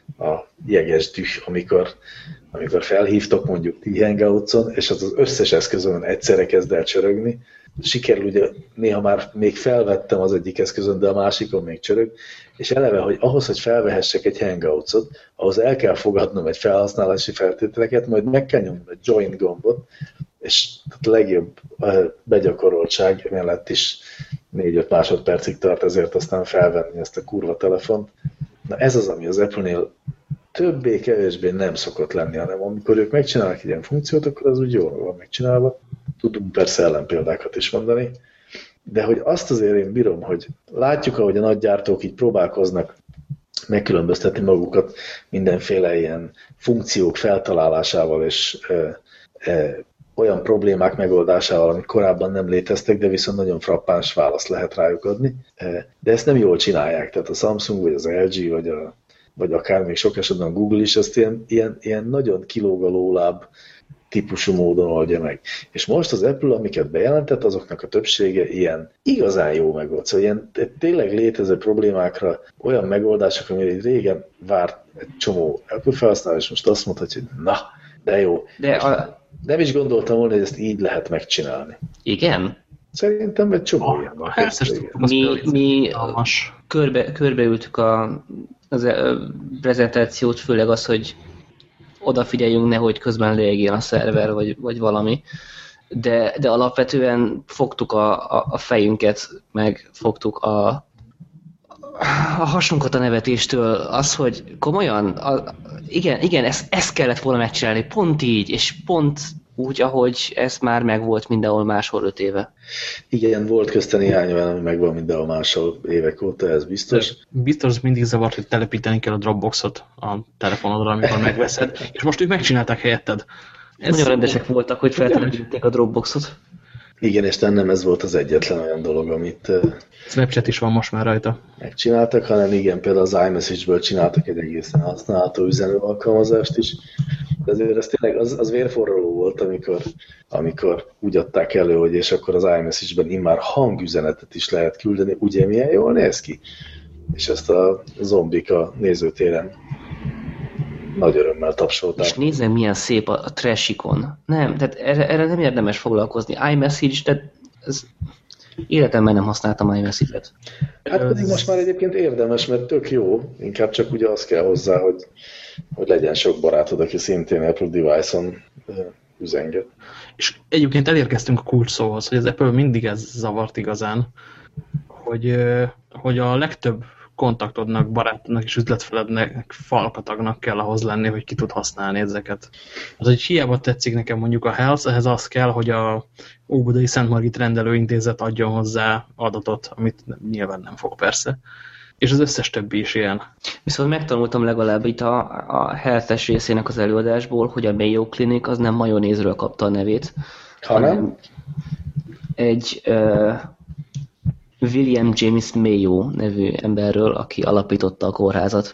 S2: a jeges düh, amikor, amikor felhívtok mondjuk ti Hangouts-on, és az az összes eszközön egyszerre kezd el csörögni. Sikerül, ugye néha már még felvettem az egyik eszközön, de a másikon még csörög, és eleve, hogy ahhoz, hogy felvehessek egy Hangouts-ot, ahhoz el kell fogadnom egy felhasználási feltételeket, majd meg kell nyomnom egy join gombot, és a legjobb begyakoroltság mellett is négy-öt másodpercig tart, ezért aztán felvenni ezt a kurva telefont. Na ez az, ami az Apple-nél többé-kevésbé nem szokott lenni, hanem amikor ők megcsinálnak egy ilyen funkciót, akkor az úgy jól van megcsinálva. Tudunk persze ellenpéldákat is mondani, de hogy azt azért én bírom, hogy látjuk, ahogy a nagygyártók így próbálkoznak megkülönböztetni magukat mindenféle ilyen funkciók feltalálásával és e, e, olyan problémák megoldásával, amik korábban nem léteztek, de viszont nagyon frappáns választ lehet rájuk adni. E, de ezt nem jól csinálják, tehát a Samsung, vagy az el gé, vagy, a, vagy akár még sok esetben a Google is, ezt ilyen, ilyen, ilyen nagyon kilóg a lóláb típusú módon oldja meg. És most az Apple, amiket bejelentett, azoknak a többsége ilyen igazán jó megold. Szóval ilyen tényleg létező problémákra olyan megoldások, amire régen várt egy csomó Apple felhasználó, és most azt mondta, hogy na, de jó. De a... Nem is gondoltam volna, hogy ezt így lehet megcsinálni.
S3: Igen?
S2: Szerintem egy csomó ilyen van.
S3: Mi, mi körbe, körbeültük a, az a prezentációt, főleg az, hogy odafigyeljünk, nehogy közben leégjen a szerver, vagy, vagy valami. De, de alapvetően fogtuk a, a, a fejünket, meg fogtuk a, a hasunkat a nevetéstől. Az, hogy komolyan, a, igen, igen ezt, ezt kellett volna megcsinálni, pont így, és pont úgy, ahogy ez már megvolt mindenhol máshol öt éve.
S2: Igen, volt közte néhány olyan, ami megvan mindenhol máshol évek óta, ez biztos. De
S1: biztos mindig zavart, hogy telepíteni kell a Dropboxot a telefonodra, amikor megveszed, és most ők megcsinálták helyetted.
S3: Ez nagyon rendesek voltak, hogy feltelepítették a Dropboxot.
S2: Igen, és nem ez volt az egyetlen olyan dolog, amit
S1: Snapchat is van most már rajta.
S2: Megcsináltak, hanem igen, például az iMessage-ből csináltak egy egészen használható üzenő alkalmazást is. De azért ez tényleg az, az vérforraló volt, amikor, amikor úgy adták elő, hogy és akkor az iMessage-ben immár hangüzenetet is lehet küldeni. Ugye milyen jól néz ki? És ezt a zombik a nézőtéren nagy örömmel tapsolták.
S3: És nézzem, milyen szép a, a trash-ikon. Nem, tehát erre, erre nem érdemes foglalkozni. iMessage, tehát ez... életemben nem használtam iMessage-et.
S2: Hát pedig most már egyébként érdemes, mert tök jó. Inkább csak ugye az kell hozzá, hogy, hogy legyen sok barátod, aki szintén Apple device-on üzenget.
S1: És egyébként elérkeztünk a kulcs szóhoz, hogy az Apple mindig ez zavart igazán, hogy, hogy a legtöbb kontaktodnak, barátodnak és üzletfelednek, falkatagnak kell ahhoz lenni, hogy ki tud használni ezeket. Az, hogy hiába tetszik nekem mondjuk a Health, ehhez az kell, hogy a Óbudai Szent Margit rendelőintézet adjon hozzá adatot, amit nyilván nem fog persze. És az összes többi is ilyen.
S3: Viszont megtanultam legalább itt a, a Health-es részének az előadásból, hogy a Mayo Clinic az nem majonézről kapta a nevét,
S2: hanem, hanem
S3: egy... Uh, William James Mayo nevű emberről, aki alapította a kórházat.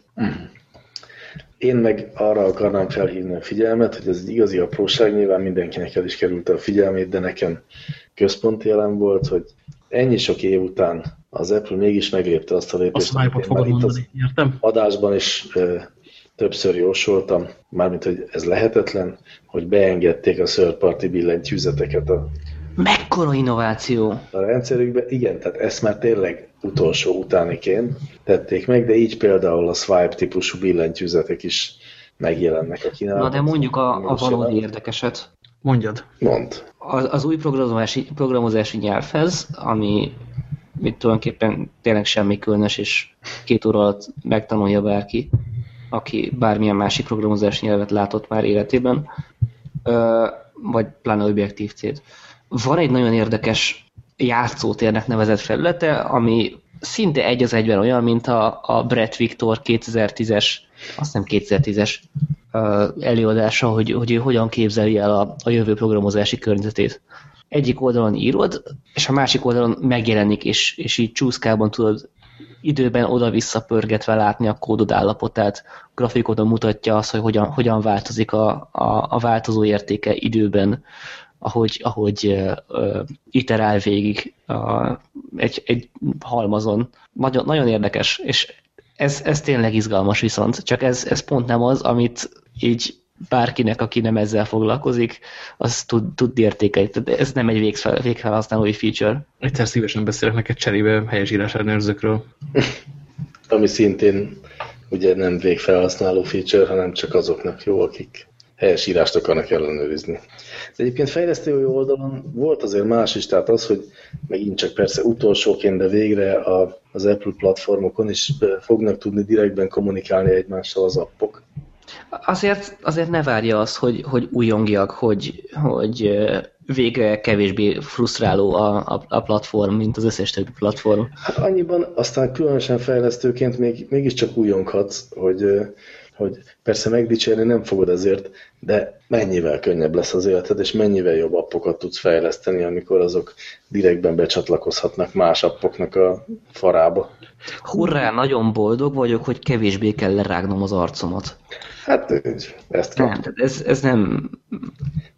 S2: Én meg arra akarnám felhívni a figyelmet, hogy ez egy igazi apróság, nyilván mindenkinek el is került a figyelmét, de nekem központi elem volt, hogy ennyi sok év után az Apple mégis meglépte azt a lépést,
S1: azt amit én itt az értem?
S2: adásban is e, többször jósoltam, mármint, hogy ez lehetetlen, hogy beengedték a third-party billentyűzeteket a
S3: mekkora innováció!
S2: A rendszerükben, igen, tehát ezt már tényleg utolsó utániként tették meg, de így például a swipe típusú billentyűzetek is megjelennek a kínálatban.
S3: Na de mondjuk a, a valódi érdekeset.
S1: Mondjad.
S2: Mond.
S3: Az, az új programozási, programozási nyelvhez, ami mit tulajdonképpen tényleg semmi különös, és két óra alatt megtanulja bárki, aki bármilyen másik programozási nyelvet látott már életében, vagy pláne Objective-C-t. Van egy nagyon érdekes játszótérnek nevezett felülete, ami szinte egy az egyben olyan, mint a, a Brett Victor kétezer-tízes, azt hiszem kétezer-tízes előadása, hogy, hogy ő hogyan képzeli el a, a jövő programozási környezetét. Egyik oldalon írod, és a másik oldalon megjelenik, és, és így csúszkában tudod időben oda-vissza pörgetve látni a kódod állapotát. Grafikodon mutatja azt, hogy hogyan, hogyan változik a, a, a változó értéke időben, ahogy, ahogy uh, iterál végig uh, egy, egy halmazon. Nagyon, nagyon érdekes, és ez, ez tényleg izgalmas viszont, csak ez, ez pont nem az, amit így bárkinek, aki nem ezzel foglalkozik, az tud, tud értékelni. Ez nem egy végfel, végfelhasználói feature.
S1: Egyszer szívesen beszélek neked cserébe helyesírás ellenőrzőkről.
S2: Ami szintén ugye nem végfelhasználó feature, hanem csak azoknak jó, akik helyesírást akarnak ellenőrizni. De egyébként fejlesztői oldalon volt azért más is, tehát az, hogy megint csak persze utolsóként, de végre a, az Apple platformokon is fognak tudni direktben kommunikálni egymással az appok.
S3: Azért, azért ne várja azt, hogy, hogy újongjak, hogy, hogy végre kevésbé frusztráló a, a, a platform, mint az összes többi platform.
S2: Hát annyiban aztán különösen fejlesztőként még, mégiscsak újonghatsz, hogy, hogy persze megdicsérni nem fogod ezért, de mennyivel könnyebb lesz az életed, és mennyivel jobb appokat tudsz fejleszteni, amikor azok direktben becsatlakozhatnak más appoknak a farába.
S3: Hurrá, nagyon boldog vagyok, hogy kevésbé kell lerágnom az arcomat.
S2: Hát ezt kell.
S3: Nem, ez, ez nem...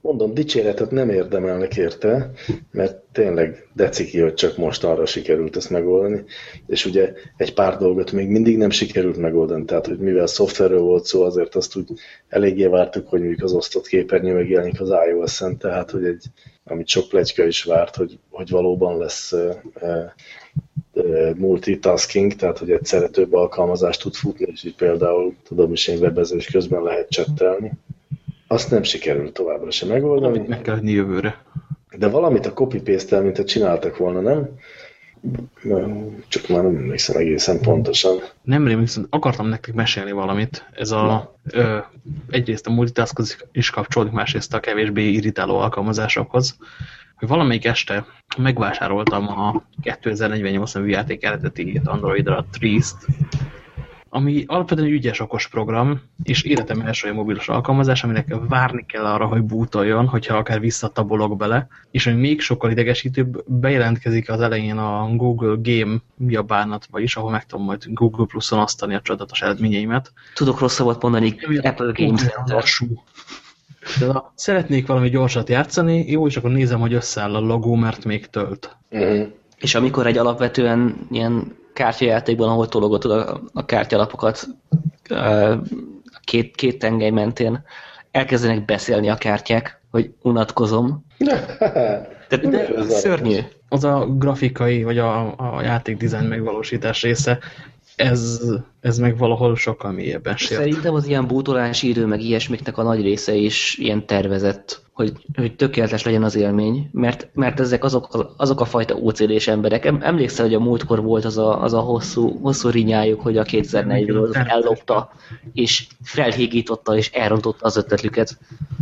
S2: mondom, dicséretet nem érdemelnek érte, mert tényleg deciki, hogy csak most arra sikerült ezt megoldani, és ugye egy pár dolgot még mindig nem sikerült megoldani, tehát hogy mivel szoftverről volt szó, azért azt úgy eléggé vártuk, hogy mondjuk az osztott képernyő megjelenik az iOS-en, tehát hogy egy, amit sok pletyka is várt, hogy, hogy valóban lesz uh, uh, multitasking, tehát hogy egyszerre több alkalmazást tud futni, és így például tudom is én webezés közben lehet chattelni. Azt nem sikerült továbbra sem megoldani.
S1: Amit meg kell adni jövőre.
S2: De valamit a copy-paste-tel, mint csináltak volna, nem? Csak már nem emlékszem egészen pontosan.
S1: Nem rémlik, akartam nektek mesélni valamit. Ez a ö, egyrészt a multitaskhoz is kapcsolódik, másrészt a kevésbé irritáló alkalmazásokhoz. Hogy valamelyik este megvásároltam a kétezer-negyvennyolc nevű játék eredeti Androidra Trees-t, ami alapvetően egy ügyes okos program, és életem első olyan mobilos alkalmazás, aminek várni kell arra, hogy bootoljon, hogyha akár visszatabolok bele, és ami még sokkal idegesítőbb, bejelentkezik az elején a Google Game mi a bánatba is, ahol meg tudom majd Google Plus-on osztani a csodatos eredményeimet.
S3: Tudok rosszabbat mondani, Apple Games Center.
S1: De na, szeretnék valami gyorsat játszani, jó, és akkor nézem, hogy összeáll a logó, mert még tölt.
S2: Uh-huh.
S3: És amikor egy alapvetően ilyen kártyajátékban, ahol tologatod a, a kártyalapokat két, két tengely mentén, elkezdenek beszélni a kártyák, hogy unatkozom. de, de szörnyű.
S1: Az a grafikai, vagy a, a játék design megvalósítás része, ez, ez meg valahol sokkal mélyebben sért.
S3: Szerintem az ilyen bútolási idő, meg ilyesmiknek a nagy része is ilyen tervezett, hogy, hogy tökéletes legyen az élmény, mert, mert ezek azok, azok a fajta ó cé dés emberek. Emlékszel, hogy a múltkor volt az a, az a hosszú, hosszú rinyájuk, hogy a kétezer-négyről ellopta, és felhígította, és elrontotta az ötletlüket.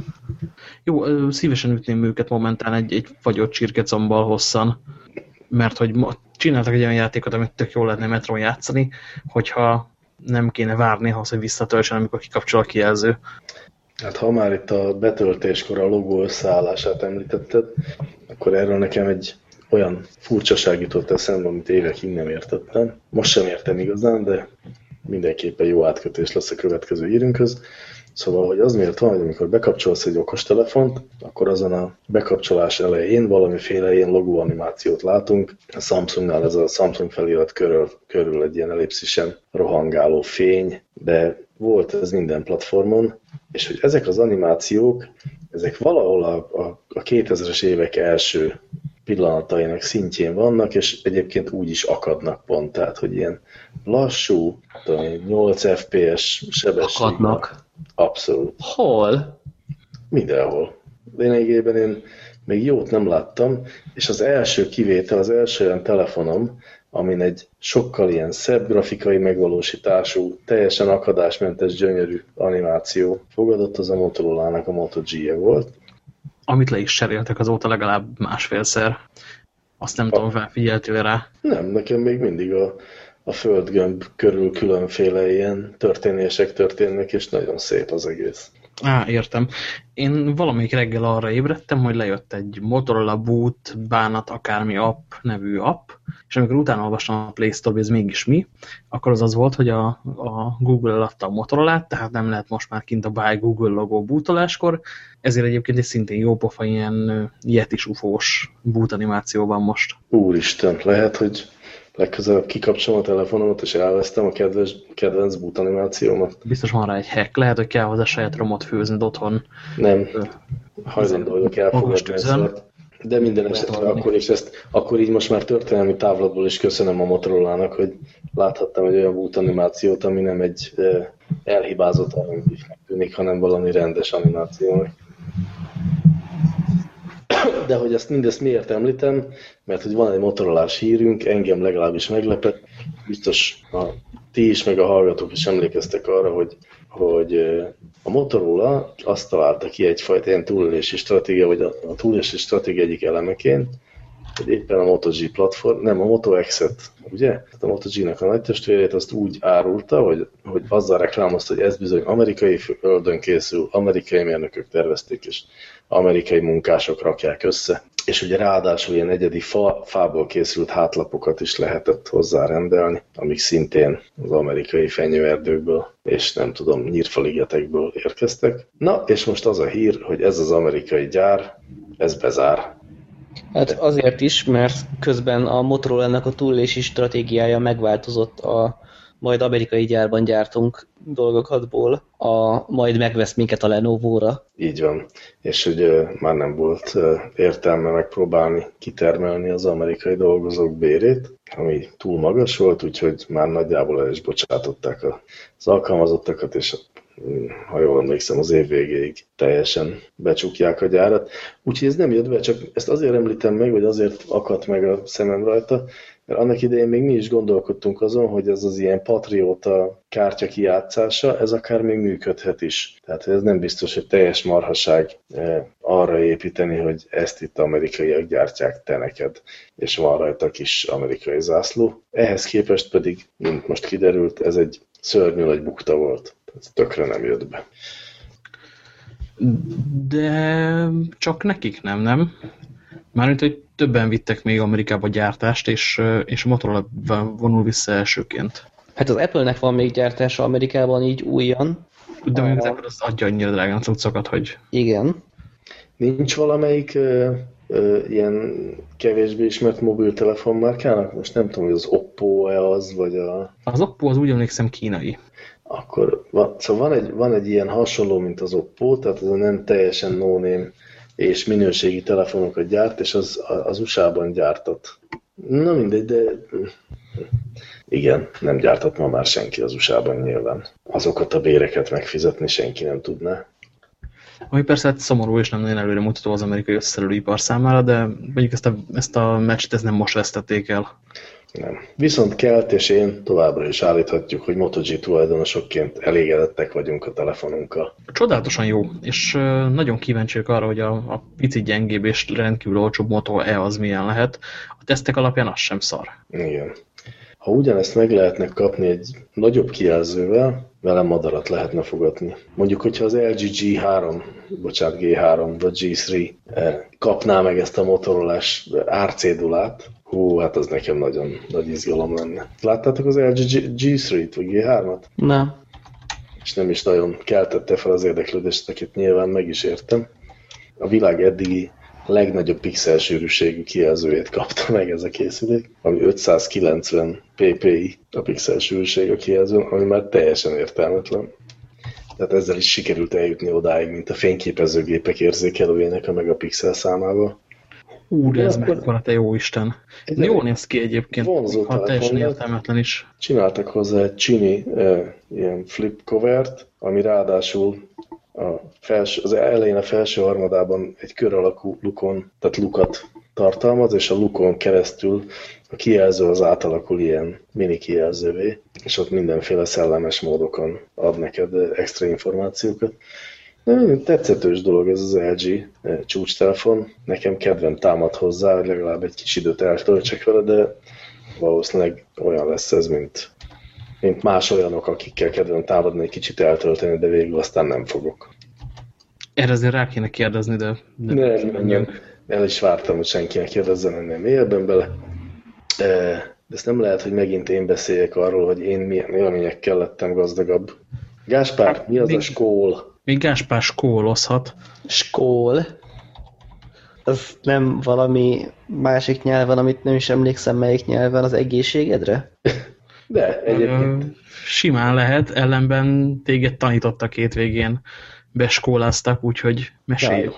S1: Jó, szívesen ütném őket momentán egy, egy fagyott csirkecombbal hosszan, mert hogy csináltak egy olyan játékot, amit tök jól lehetne metron játszani, hogyha nem kéne várni ahhoz, hogy visszatöltsen, amikor kikapcsol a kijelző.
S2: Hát ha már itt a betöltéskor a logó összeállását említetted, akkor erről nekem egy olyan furcsaság jutott eszembe, amit évekig nem értettem. Most sem értem igazán, de mindenképpen jó átkötés lesz a következő hírünkhöz. Szóval, hogy az miért van, hogy amikor bekapcsolsz egy okostelefont, akkor azon a bekapcsolás elején valamiféle ilyen logó animációt látunk. A Samsungnál ez a Samsung felirat körül, körül egy ilyen ellipszisen rohangáló fény, de volt ez minden platformon, és hogy ezek az animációk, ezek valahol a, a, a kétezres évek első pillanatainak szintjén vannak, és egyébként úgy is akadnak pont, tehát, hogy ilyen lassú, nyolc ef pé es sebesség.
S3: Akadnak?
S2: Abszolút.
S3: Hol?
S2: Mindenhol. Lényegében én még jót nem láttam, és az első kivétel, az első olyan telefonom, amin egy sokkal ilyen szebb grafikai megvalósítású, teljesen akadásmentes, gyönyörű animáció fogadott, az a Motorola-nak a Moto G-je volt.
S1: Amit le is cseréltek azóta legalább másfélszer. Azt nem a... tudom, felfigyeltél rá.
S2: Nem, nekem még mindig a, a földgömb körül különféle ilyen történések történnek, és nagyon szép az egész.
S1: Á, értem. Én valamelyik reggel arra ébredtem, hogy lejött egy Motorola Boot bánat akármi app nevű app, és amikor utána olvastam a Play Store-ba, ez mégis mi, akkor az az volt, hogy a, a Google eladta a Motorolát, tehát nem lehet most már kint a Buy Google logó bootoláskor, ezért egyébként egy szintén jópofa ilyen jetis ufós boot animációban most.
S2: Úristen, lehet, hogy legközelebb kikapcsolom a telefonomat, és elvesztem a kedves, kedvenc boot animációmat.
S1: Biztos van rá egy hack. Lehet, hogy kell hozzá saját romot főzni otthon.
S2: Nem. Hajlandó vagyok elfogadni ezt. De minden esetre akkor is ezt, akkor így most már történelmi távlatból is köszönöm a Motorolának, hogy láthattam egy olyan boot animációt, ami nem egy elhibázott aranyívnek tűnik, hanem valami rendes animációnak. De hogy ezt mindezt miért említem, mert hogy van egy Motorolás hírünk, engem legalábbis meglepett, biztos a, ti is, meg a hallgatók is emlékeztek arra, hogy, hogy a Motorola azt találta ki egyfajta ilyen túlélési stratégia, vagy a, a túlélési stratégia egyik elemeként, hogy éppen a Moto G platform, nem a Moto X-et, ugye? Tehát a Moto G-nek a nagy testvérét azt úgy árulta, hogy, hogy azzal reklámozta, hogy ez bizony amerikai földön készül, amerikai mérnökök tervezték, és amerikai munkások rakják össze. és ugye ráadásul ilyen egyedi fa, fából készült hátlapokat is lehetett hozzárendelni, amik szintén az amerikai fenyőerdőkből és nem tudom, nyírfaligetekből érkeztek. Na, és most az a hír, hogy ez az amerikai gyár, ez bezár.
S3: Hát azért is, mert közben a Motorola-nak a túlélési stratégiája megváltozott a majd amerikai gyárban gyártunk dolgokatból, a majd megvesz minket a Lenovo-ra.
S2: Így van. És ugye már nem volt értelme megpróbálni kitermelni az amerikai dolgozók bérét, ami túl magas volt, úgyhogy már nagyjából el is bocsátották az alkalmazottakat, és ha jól emlékszem, az év végéig teljesen becsukják a gyárat. Úgyhogy ez nem jött be, csak ezt azért említem meg, vagy azért akadt meg a szemem rajta, mert annak idején még mi is gondolkodtunk azon, hogy ez az ilyen patrióta kártya kijátszása, ez akár még működhet is. Tehát ez nem biztos, hogy teljes marhaság arra építeni, hogy ezt itt amerikaiak gyártják te neked, és van rajta kis amerikai zászló. Ehhez képest pedig, mint most kiderült, ez egy szörnyű nagy bukta volt. Ez tökre nem jött be.
S1: De csak nekik nem, nem? Mármint, hogy többen vittek még Amerikába gyártást, és, és a Motorola vonul vissza elsőként.
S3: Hát az Apple-nek van még gyártása Amerikában így újan.
S1: De mondjuk az Apple az adja annyira drágán cuccokat, hogy...
S3: Igen.
S2: Nincs valamelyik ö, ö, ilyen kevésbé ismert mobiltelefonmárkának? Most nem tudom, hogy az Oppo-e az, vagy a...
S1: Az Oppo az úgy emlékszem kínai.
S2: Akkor van, szóval van egy, van egy ilyen hasonló, mint az Oppo, tehát ez a nem teljesen no-name és minőségi telefonokat gyárt, és az, az u es á-ban gyártott. Na mindegy, de igen, nem gyártott ma már senki az u es á-ban nyilván. Azokat a béreket megfizetni senki nem tudná.
S1: Ami persze hát szomorú és nem nagyon előre mutató az amerikai összeszerelőipar számára, de mondjuk ezt a, ezt a meccset ez nem most vesztették el.
S2: Nem. Viszont Kelt és én továbbra is állíthatjuk, hogy Moto G tulajdonosokként elégedettek vagyunk a telefonunkkal.
S1: Csodálatosan jó, és nagyon kíváncsiak arra, hogy a, a pici gyengébb és rendkívül olcsóbb Moto E az milyen lehet. A tesztek alapján az sem szar.
S2: Igen. Ha ugyanezt meg lehetne kapni egy nagyobb kijelzővel, vele madarat lehetne fogatni. Mondjuk, hogyha az el gé G három, bocsánat, G három vagy G három kapná meg ezt a Motorola-s árcédulát, hú, hát az nekem nagyon nagy izgalom lenne. Láttátok az el gé G három-t vagy G hármat?
S3: Nem.
S2: És nem is nagyon keltette fel az érdeklődést, akit nyilván meg is értem. A világ eddigi legnagyobb pixelsűrűségű kijelzőjét kapta meg ez a készülék, ami ötszázkilencven ppi a pixelsűrűség a kijelzőn, ami már teljesen értelmetlen. Tehát ezzel is sikerült eljutni odáig, mint a fényképezőgépek érzékelőjének a megapixel számával.
S1: Hú, de ez akkor... mekkora, te jó Isten. Jól néz ki egyébként, ha teljesen értelmetlen is.
S2: Csináltak hozzá egy csini e, ilyen flip covert, ami ráadásul a felső, az elején a felső harmadában egy kör alakú lukon, tehát lukat tartalmaz, és a lukon keresztül a kijelző az átalakul ilyen mini kijelzővé, és ott mindenféle szellemes módokon ad neked extra információkat. Tetszetős dolog ez az el gé csúcstelefon. Nekem kedvem támad hozzá, hogy legalább egy kis időt eltöltsek vele, de valószínűleg olyan lesz ez, mint, mint más olyanok, akikkel kedvem támadni, egy kicsit eltölteni, de végül aztán nem fogok.
S1: Erre azért rá kéne kérdezni, de... de
S2: nem, nem, nem. El is vártam, hogy senkinek kérdezzen ennél mélyebben bele. De ezt nem lehet, hogy megint én beszéljek arról, hogy én milyen élményekkel lettem gazdagabb. Gáspár, mi az még, a skól?
S1: Még Gáspár skólozhat.
S3: Skól? Az nem valami másik nyelven, amit nem is emlékszem melyik nyelven, az egészségedre?
S2: De egyébként.
S1: Simán lehet, ellenben téged tanítottak hétvégén, beskóláztak, úgyhogy mesélj.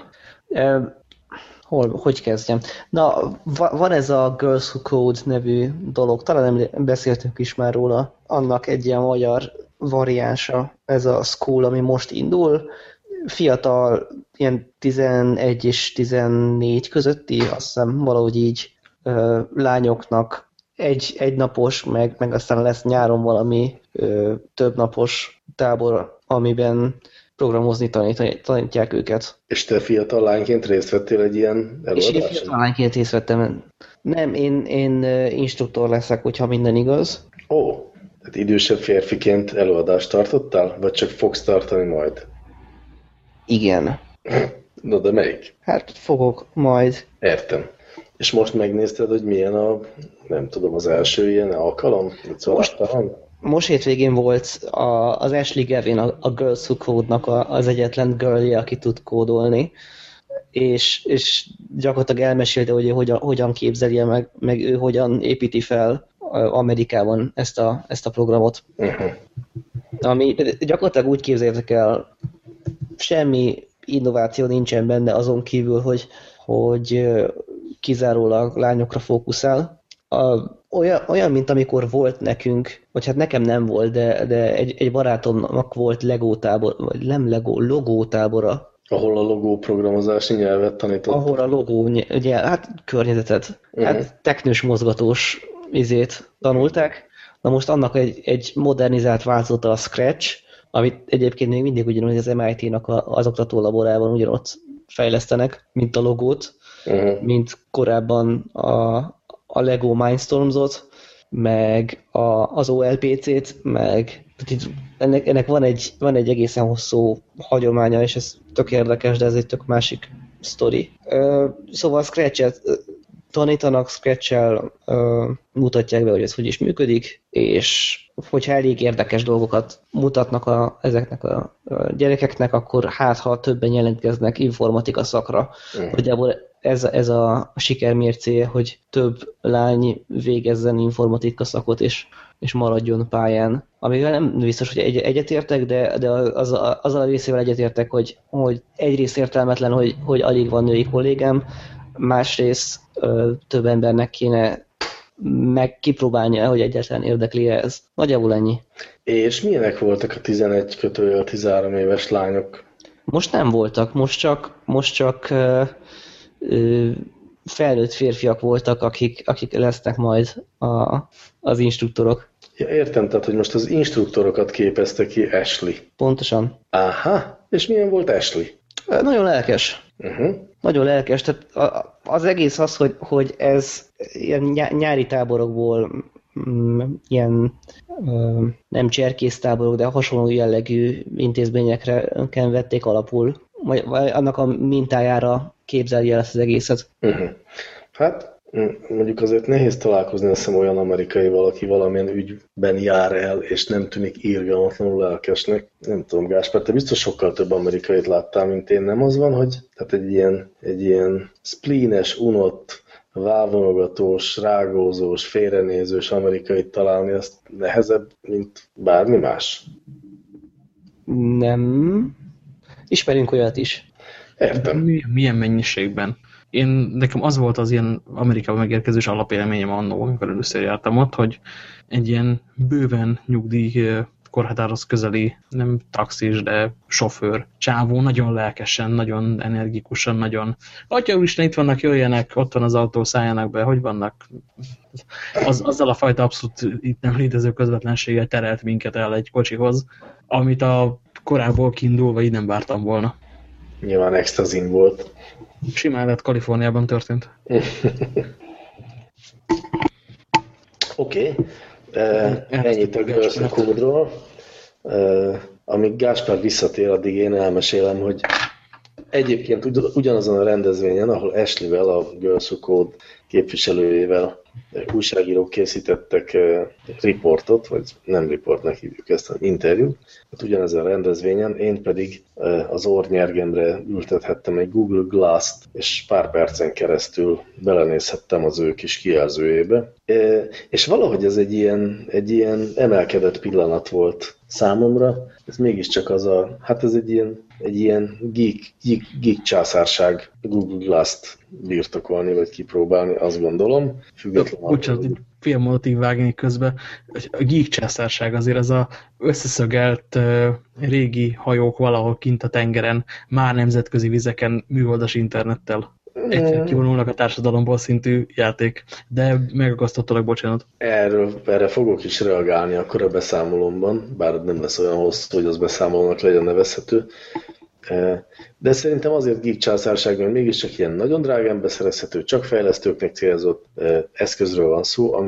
S3: Hol, hogy kezdjem? Na, va, van ez a Girls Who Code nevű dolog, talán nem beszéltünk is már róla, annak egy ilyen magyar variánsa, ez a school, ami most indul, fiatal, ilyen tizenegy és tizennégy közötti, azt hiszem valahogy így ö, lányoknak egy, egy napos, meg, meg aztán lesz nyáron valami ö, több napos tábor, amiben programozni tanít, tanítják őket.
S2: És te fiatal lányként részt vettél egy ilyen előadáson? És én
S3: fiatal lányként részt vettem. Nem, én, én instruktor leszek, hogyha minden igaz.
S2: Ó, tehát idősebb férfiként előadást tartottál? Vagy csak fogsz tartani majd?
S3: Igen.
S4: Na de melyik?
S3: Hát fogok majd.
S4: Értem. És most megnézted, hogy milyen a, nem tudom, az első ilyen alkalom?
S3: Most, most hétvégén volt a, az Ashley Gavin, a, a Girls Who Code-nak a, az egyetlen girlje, aki tud kódolni, és, és gyakorlatilag elmesélte, hogy ő hogyan, hogyan képzelje meg, meg ő hogyan építi fel Amerikában ezt a, ezt a programot. Uh-huh. Ami gyakorlatilag úgy képzeljétek el, semmi innováció nincsen benne azon kívül, hogy, hogy kizárólag lányokra fókuszál. A, olyan, olyan, mint amikor volt nekünk, vagy hát nekem nem volt, de, de egy, egy barátomnak volt Lego tábor, vagy nem Lego, logó tábora.
S4: Ahol a logó programozási nyelvet tanított.
S3: Ahol a logó nyelv, hát környezetet, uh-huh. hát teknős mozgatós izét tanulták. Na most annak egy, egy modernizált változata a Scratch, amit egyébként még mindig ugyanúgy az em i té-nak az oktatólaborában ugyanott fejlesztenek, mint a logót, uh-huh. mint korábban a, a Lego Mindstorms-ot, meg a, az o el pé cét, meg ennek, ennek van, egy, van egy egészen hosszú hagyománya, és ez tök érdekes, de ez egy tök másik sztori. Szóval Scratch-et tanítanak, Scratch-el mutatják be, hogy ez hogy is működik, és hogyha elég érdekes dolgokat mutatnak a, ezeknek a, a gyerekeknek, akkor hát, ha többen jelentkeznek informatika szakra, mm. nagyjából ez, ez a sikermércéje, hogy több lány végezzen informatika szakot, és, és maradjon pályán. Amivel nem biztos, hogy egy, egyetértek, de, de az, az a részével egyetértek, hogy, hogy egyrészt értelmetlen, hogy, hogy alig van női kollégám, másrészt ö, több embernek kéne meg kipróbálnia, hogy egyáltalán érdekli ez. Nagyjából ennyi.
S4: És milyenek voltak a tizenegy kötőjel tizenhárom éves lányok?
S3: Most nem voltak, most csak, most csak ö, ö, felnőtt férfiak voltak, akik, akik lesznek majd a, az instruktorok.
S4: Ja, értem, tehát, hogy most az instruktorokat képezte ki Ashley.
S3: Pontosan.
S4: Aha, és milyen volt Ashley?
S3: Nagyon lelkes. Uh-huh. Nagyon lelkes. Tehát az egész az, hogy, hogy ez ilyen nyári táborokból, ilyen nem cserkésztáborok, de hasonló jellegű intézményekre vették alapul. Vagy annak a mintájára képzelje el ezt az egészet. Uh-huh.
S4: Hát mondjuk azért nehéz találkozni, azt hiszem, olyan amerikaival, aki valamilyen ügyben jár el, és nem tűnik irgalmatlanul lelkesnek. Nem tudom, Gáspár, te biztos sokkal több amerikait láttál, mint én. Nem az van, hogy tehát egy ilyen, egy ilyen spleenes, unott, válvonogatós, rágózós, félrenézős amerikait találni, azt nehezebb, mint bármi más?
S3: Nem. Ismerünk olyat is.
S4: Értem.
S1: Milyen mennyiségben? Én, nekem az volt az ilyen Amerikában megérkezős alapélményem annó, amikor először jártam ott, hogy egy ilyen bőven nyugdíj korhatárhoz közeli, nem taxis, de sofőr, csávó, nagyon lelkesen, nagyon energikusan, nagyon atya úristen, itt vannak, jöjjenek, ott van az autó, szálljanak be, hogy vannak? Az, azzal a fajta abszolút itt nem létező közvetlenséggel terelt minket el egy kocsihoz, amit a korából kiindulva így nem vártam volna.
S4: Nyilván extazin volt.
S1: Simán lett, Kaliforniában történt.
S4: Oké. Okay. Uh, ennyit a Girls Who Code-ról. Uh, amíg Gáspár visszatér, addig én elmesélem, hogy egyébként ugyanazon a rendezvényen, ahol Ashley-vel, a Girls Who Code képviselőjével újságírók készítettek riportot, vagy nem riportnak hívjuk ezt, hanem interjút. Hát ugyanezen a rendezvényen én pedig az orrnyergemre ültethettem egy Google Glass-t, és pár percen keresztül belenézhettem az ő kis kijelzőjébe. És valahogy ez egy ilyen, egy ilyen emelkedett pillanat volt számomra. Ez mégiscsak az a, hát ez egy ilyen, egy ilyen geek, geek, geek császárság Google Glass-t birtokolni, vagy kipróbálni, azt gondolom.
S1: Bocsánat, egy fél mondatig vágni közben. A geek császárság azért az a összeszögelt uh, régi hajók valahol kint a tengeren, már nemzetközi vizeken, műholdas internettel. Egyszer kivonulnak a társadalomból szintű játék, de megakasztottalak, bocsánat.
S4: Erről, erre fogok is reagálni akkor a beszámolomban, bár nem lesz olyan hosszú, hogy az beszámolónak legyen nevezhető. De szerintem azért geek császárság, mert mégiscsak ilyen nagyon drágán beszerezhető, csak fejlesztőknek célzott eszközről van szó, amiről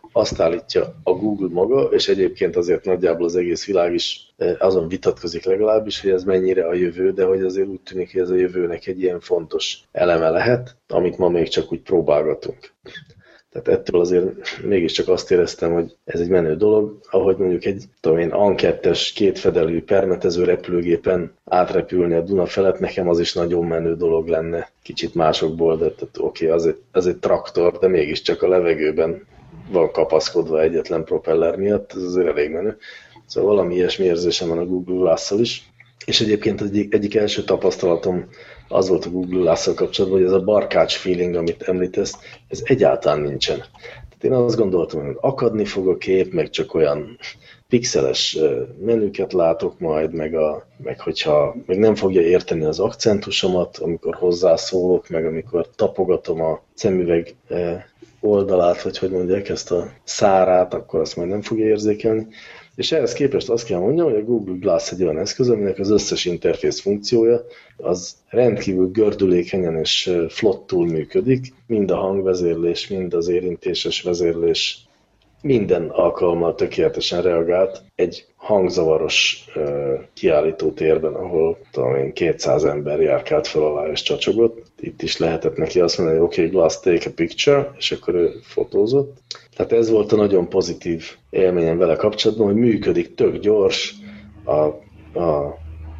S4: azt állítja a Google maga, és egyébként azért nagyjából az egész világ is azon vitatkozik legalábbis, hogy ez mennyire a jövő, de hogy azért úgy tűnik, hogy ez a jövőnek egy ilyen fontos eleme lehet, amit ma még csak úgy próbálgatunk. Tehát ettől azért mégiscsak azt éreztem, hogy ez egy menő dolog, ahogy mondjuk egy tudom én, á kettes kétfedelű permetező repülőgépen átrepülni a Duna felett, nekem az is nagyon menő dolog lenne. Kicsit másokból, de oké, okay, az, egy, az egy traktor, de mégiscsak a levegőben van kapaszkodva egyetlen propeller miatt, ez azért elég menő. Szóval valami ilyesmi érzésem van a Google Glass-szal is. És egyébként egyik, egyik első tapasztalatom az volt a Google Glass-szal kapcsolatban, hogy ez a barkács feeling, amit említesz, ez egyáltalán nincsen. Tehát én azt gondoltam, hogy akadni fog a kép, meg csak olyan pixeles menüket látok majd, meg, a, meg hogyha meg nem fogja érteni az akcentusomat, amikor hozzászólok, meg amikor tapogatom a szemüveg oldalát, vagy hogy mondják ezt a szárát, akkor azt majd nem fogja érzékelni. És ehhez képest azt kell mondjam, hogy a Google Glass egy olyan eszköz, aminek az összes interfész funkciója az rendkívül gördülékenyen és flottul működik, mind a hangvezérlés, mind az érintéses vezérlés, minden alkalommal tökéletesen reagált egy hangzavaros uh, kiállítótérben, ahol tudom én, kétszáz ember járkált fel alá és csacsogott. Itt is lehetett neki azt mondani, hogy oké, okay, Glass, take a picture, és akkor ő fotózott. Tehát ez volt a nagyon pozitív élményem vele kapcsolatban, hogy működik, tök gyors, a, a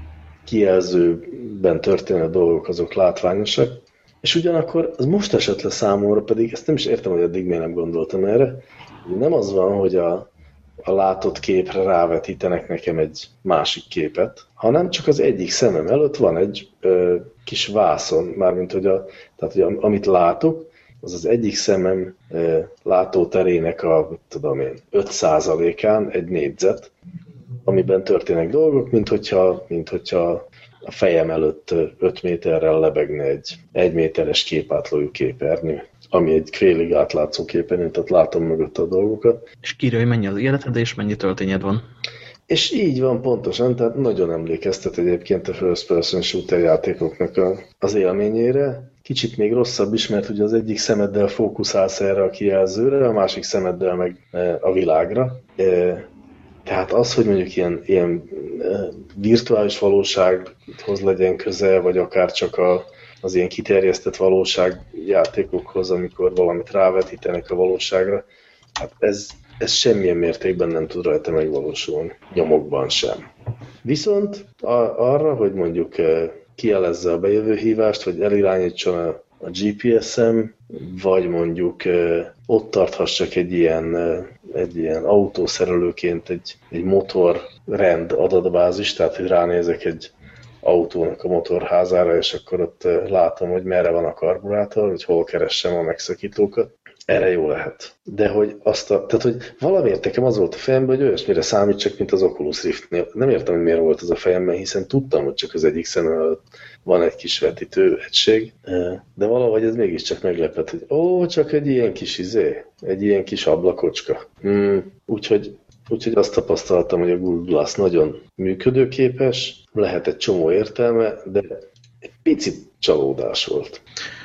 S4: kijelzőben történő dolgok azok látványosak, és ugyanakkor az most esett le számomra, pedig ezt nem is értem, hogy eddig miért nem gondoltam erre. Nem az van, hogy a, a látott képre rávetítenek nekem egy másik képet, hanem csak az egyik szemem előtt van egy ö, kis vászon, mármint hogy, a, tehát, hogy amit látok, az az egyik szemem ö, látóterének a, tudom én, öt százalékán egy négyzet, amiben történnek dolgok, mint hogyha, mint hogyha a fejem előtt öt méterrel lebegne egy egy méteres képátlójú képernyő, ami egy félig átlátszó képernyő, tehát látom mögött a dolgokat.
S1: És kírja, hogy mennyi az életed, és mennyi töltényed van.
S4: És így van pontosan, tehát nagyon emlékeztet egyébként a first person shooter játékoknak a, az élményére. Kicsit még rosszabb is, mert ugye az egyik szemeddel fókuszálsz erre a kijelzőre, a másik szemeddel meg a világra. Tehát az, hogy mondjuk ilyen, ilyen virtuális valósághoz legyen közel, vagy akár csak a, az ilyen kiterjesztett valóság játékokhoz, amikor valamit rávetítenek a valóságra, hát ez, ez semmilyen mértékben nem tud rajta megvalósulni, nyomokban sem. Viszont a, arra, hogy mondjuk kijelezze a bejövő hívást, vagy elirányítson a, a gé pé es-em, vagy mondjuk ott tarthassak egy ilyen, egy ilyen autószerelőként egy, egy motorrend adatbázis, tehát hogy ránézek egy autónak a motorházára, és akkor ott látom, hogy merre van a karburátor, hogy hol keressem a megszakítókat. Erre jó lehet. De hogy azt a, tehát, hogy valamiért nekem az volt a fejemben, hogy olyasmire számít csak, mint az Oculus Riftnél. Nem értem, hogy miért volt az a fejemben, hiszen tudtam, hogy csak az egyik szemem előtt van egy kis vetítő egység, de valahogy ez mégiscsak meglepett, hogy ó, csak egy ilyen kis izé, egy ilyen kis ablakocska. Hmm, úgyhogy Úgyhogy azt tapasztaltam, hogy a Google Glass nagyon működőképes, lehet egy csomó értelme, de egy picit csalódás volt.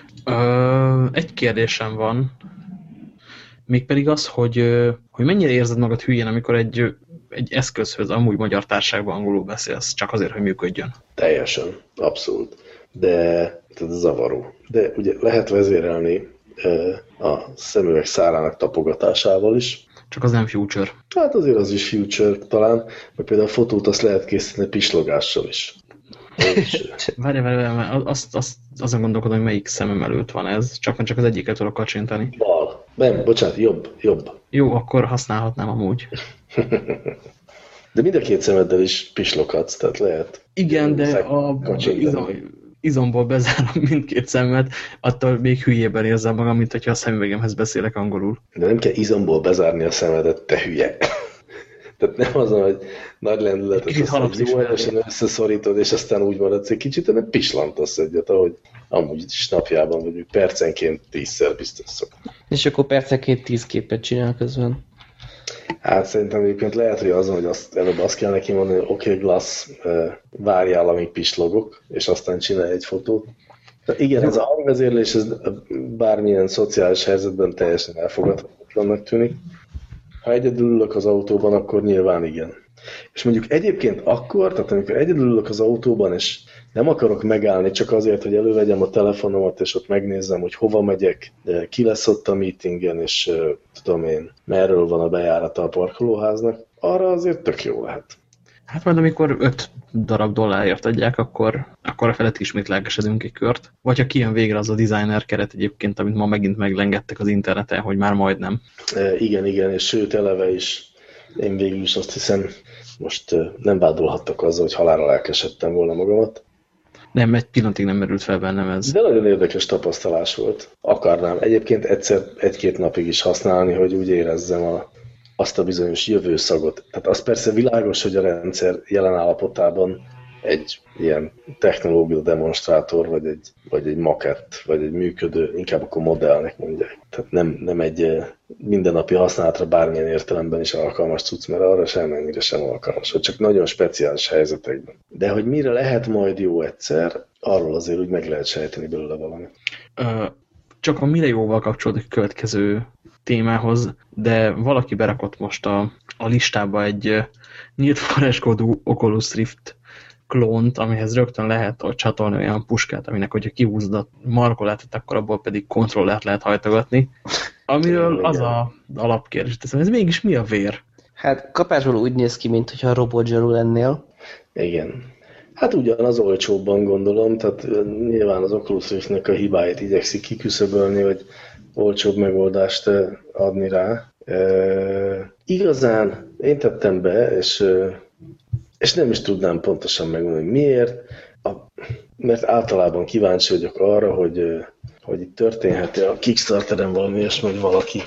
S1: Ö, egy kérdésem van, mégpedig az, hogy, hogy mennyire érzed magad hülyén, amikor egy, egy eszközhöz amúgy magyar társaságban angolul beszélsz, csak azért, hogy működjön.
S4: Teljesen, abszolút. De tehát zavaró. De ugye lehet vezérelni a szemüveg szárának tapogatásával is.
S1: Csak az nem future.
S4: Hát azért az is future talán, vagy például a fotót azt lehet készíteni pislogással is.
S1: Várj, várj, várj, azt, azt, azon gondolkodom, hogy melyik szemem előtt van ez, csak, csak az egyiket tudok kacsintani.
S4: Bal. Nem, bocsánat, jobb, jobb.
S1: Jó, akkor használhatnám amúgy.
S4: De mind a két szemeddel is pisloghatsz, tehát lehet.
S1: Igen, de a izom, izomból bezárom mindkét szemet, attól még hülyében érzem magam, mint hogyha a szemüvegemhez beszélek angolul.
S4: De nem kell izomból bezárni a szemedet, te hülye. Tehát nem azon, hogy nagy lendületet azt jó helyesen összeszorítod, és aztán úgy maradsz egy kicsit, hanem pislantasz egyet, ahogy amúgy is napjában, vagy percenként tízszer biztos szokott.
S3: És akkor percenként tíz képet csinál közben.
S4: Hát szerintem egyébként lehet, hogy azon, hogy azt, előbb azt kell neki mondani, hogy oké, okay, Glass, várjál, amíg pislogok, és aztán csinálj egy fotót. De igen, ez a hangvezérlés, ez bármilyen szociális helyzetben teljesen elfogadhatatlannak tűnik. Ha egyedül ülök az autóban, akkor nyilván igen. És mondjuk egyébként akkor, tehát amikor egyedül ülök az autóban, és nem akarok megállni csak azért, hogy elővegyem a telefonomat, és ott megnézzem, hogy hova megyek, ki lesz ott a meetingen, és tudom én, merről van a bejárata a parkolóháznak, arra azért tök jó lehet.
S1: Hát majd amikor öt darab dollárért adják, akkor, akkor a felett ismét lelkesedünk egy kört. Vagy ha kijön végre az a designer keret egyébként, amit ma megint meglengettek az interneten, hogy már majdnem.
S4: E, igen, igen, és sőt eleve is én végül is azt hiszem, most nem vádolhattak azzal, hogy halálra lelkesedtem volna magamat.
S1: Nem, egy pillanatig nem merült fel bennem ez.
S4: De nagyon érdekes tapasztalás volt. Akarnám egyébként egyszer, egy-két napig is használni, hogy úgy érezzem a, azt a bizonyos jövőszagot. Tehát az persze világos, hogy a rendszer jelen állapotában egy ilyen technológia demonstrátor, vagy egy, vagy egy makett, vagy egy működő, inkább akkor modellnek mondják. Tehát nem, nem egy mindennapi használatra bármilyen értelemben is alkalmas cucc, mert arra semmennyire sem alkalmas, vagy csak nagyon speciális helyzetekben. De hogy mire lehet majd jó egyszer, arról azért úgy meg lehet sejteni belőle valamit.
S1: Csak a mire jóval kapcsolódik a következő témához, de valaki berakott most a, a listába egy nyílt forráskódú Oculus Rift klónt, amihez rögtön lehet csatolni olyan puskát, aminek, hogyha kihúzod a markolátot, akkor abból pedig kontrollert lehet hajtogatni. Amiről az a alapkérdés. Teszem, ez mégis mi a vér?
S3: Hát kapásból úgy néz ki, mintha robot zsaru lennél.
S4: Igen. Hát ugyanaz olcsóbban gondolom, tehát nyilván az Oculus Riftnek a hibáit igyekszik kiküszöbölni, hogy olcsóbb megoldást adni rá. E, igazán én tettem be, és, és nem is tudnám pontosan megmondani, hogy miért, a, mert általában kíváncsi vagyok arra, hogy, hogy itt történhet-e a Kickstarteren valami ilyesmi, hogy valaki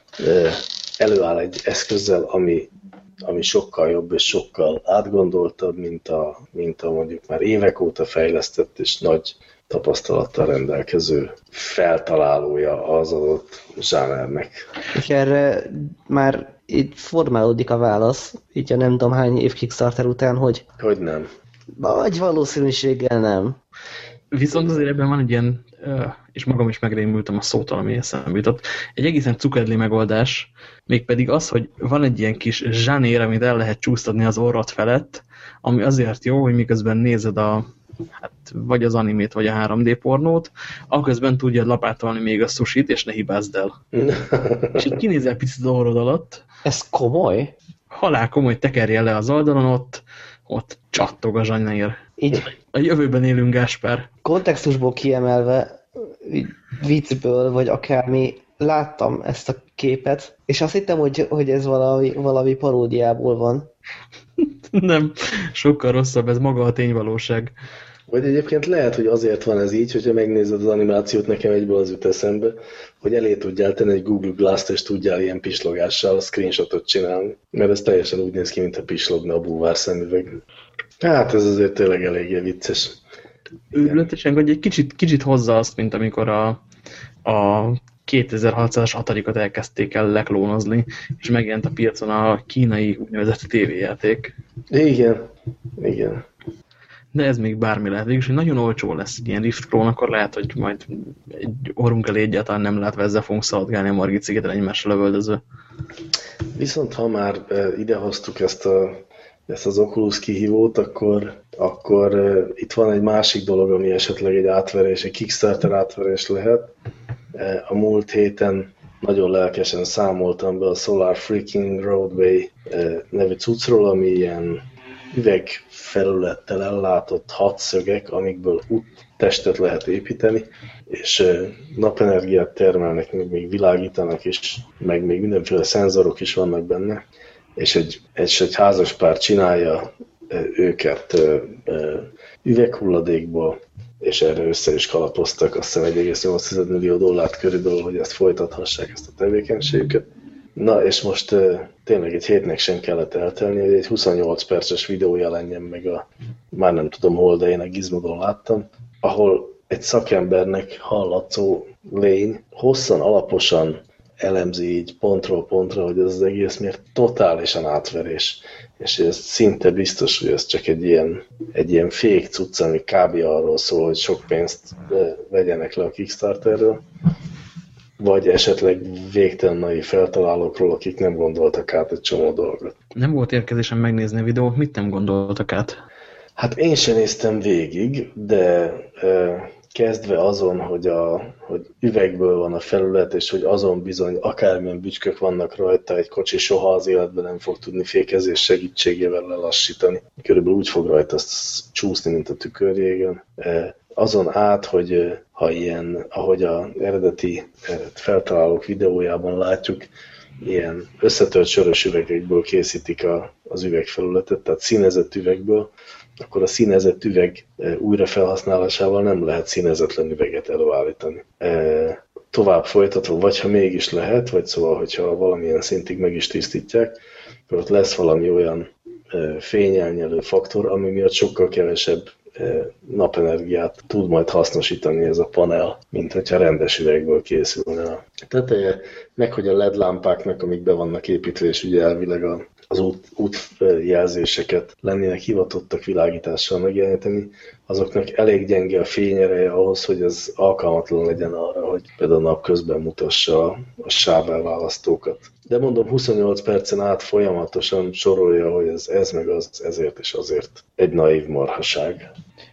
S4: előáll egy eszközzel, ami, ami sokkal jobb és sokkal átgondoltabb, mint a, mint a mondjuk már évek óta fejlesztett és nagy tapasztalattal rendelkező feltalálója az adott zsánernek.
S3: És erre már így formálódik a válasz, így a nem tudom hány év Kickstarter után, hogy...
S4: Hogy nem.
S3: Nagy valószínűséggel nem.
S1: Viszont azért ebben van egy ilyen, és magam is megrémültem a szótól, ami eszembe jutott, egy egészen cukedli megoldás, mégpedig az, hogy van egy ilyen kis zsánér, amit el lehet csúsztatni az orrod felett, ami azért jó, hogy miközben nézed a, hát, vagy az animét, vagy a három dé pornót, aközben tudjad lapátolni még a sushit, és ne hibázd el. És így kinézel picit az orrod alatt.
S3: Ez komoly?
S1: Halál komoly, tekerje le az oldalon, ott, ott csattog a zsanér. Így a jövőben élünk, Gáspár.
S3: Kontextusból kiemelve, viccből, vagy akármi, láttam ezt a képet, és azt hittem, hogy, hogy ez valami, valami paródiából van.
S1: Nem, sokkal rosszabb, ez maga a tényvalóság.
S4: Vagy egyébként lehet, hogy azért van ez így, hogyha megnézed az animációt, nekem egyből az jut eszembe, hogy elé tudjál tenni egy Google Glass-t, és tudjál ilyen pislogással a screenshotot csinálni. Mert ez teljesen úgy néz ki, mintha pislogna a búvár szemüveg. Hát ez azért tényleg eléggé vicces.
S1: Őrületesen, hogy egy kicsit, kicsit hozza azt, mint amikor a, a kétezer-hatszázas Atari-kat elkezdték el leklónozni, és megjelent a piacon a kínai úgynevezett tévéjáték.
S4: Igen, igen.
S1: De ez még bármi lehet. Végülis, hogy nagyon olcsó lesz egy ilyen Rift Pro, akkor lehet, hogy majd egy orrunk elé egyáltalán nem látva ezzel fogunk szaladgálni a Margit szigeten egymással lövöldöző.
S4: Viszont ha már idehoztuk ezt, a, ezt az Oculus kihívót, akkor, akkor uh, itt van egy másik dolog, ami esetleg egy átverés, egy Kickstarter átverés lehet. Uh, a múlt héten nagyon lelkesen számoltam be a Solar Freaking Roadway uh, nevű cuccról, ami ilyen üvegfelülettel ellátott hatszögek, amikből úttestet lehet építeni, és napenergiát termelnek, még, még világítanak is, meg még mindenféle szenzorok is vannak benne, és egy, egy, egy házaspár csinálja őket üveghulladékból, és erre össze is kalapoztak, azt hiszem egy egész nyolc millió dollárt körülbelül, hogy ezt folytathassák, ezt a tevékenységüket. Na, és most uh, tényleg egy hétnek sem kellett eltelni, hogy egy huszonnyolc perces videó jelenjen meg a, már nem tudom hol, de én a Gizmodon láttam, ahol egy szakembernek hallatszó lény hosszan, alaposan elemzi így pontról pontra, hogy ez az egész miért totálisan átverés. És ez szinte biztos, hogy ez csak egy ilyen, egy ilyen fék cucc, ami kb. Arról szól, hogy sok pénzt vegyenek le a Kickstarterről. vagy esetleg végtelen naiv feltalálókról, akik nem gondoltak át egy csomó dolgot.
S1: Nem volt érkezésem megnézni a videót, mit nem gondoltak át?
S4: Hát én sem néztem végig, de e, kezdve azon, hogy, a, hogy üvegből van a felület, és hogy azon bizony akármilyen bütykök vannak rajta, egy kocsi soha az életben nem fog tudni fékezés segítségével lelassítani. Körülbelül úgy fog rajta azt csúszni, mint a tükörjégen. E, azon át, hogy ha ilyen, ahogy az eredeti feltalálók videójában látjuk, ilyen összetört sörös üvegekből készítik a, az üvegfelületet, tehát színezett üvegből, akkor a színezett üveg újrafelhasználásával nem lehet színezetlen üveget előállítani. E, tovább folytatva, vagy ha mégis lehet, vagy szóval, hogyha valamilyen szintig meg is tisztítják, akkor ott lesz valami olyan e, fényelnyelő faktor, ami miatt sokkal kevesebb napenergiát tud majd hasznosítani ez a panel, mint hogyha rendes üvegből készülne a teteje, meg hogy a led lámpáknak, amik be vannak építve, és ugye elvileg az út, útjelzéseket lennének hivatottak világítással megjeleníteni, azoknak elég gyenge a fényereje ahhoz, hogy ez alkalmatlan legyen arra, hogy például napközben mutassa a, a sávelválasztókat. De mondom, huszonnyolc percen át folyamatosan sorolja, hogy ez, ez meg az, ezért és azért egy naív marhaság.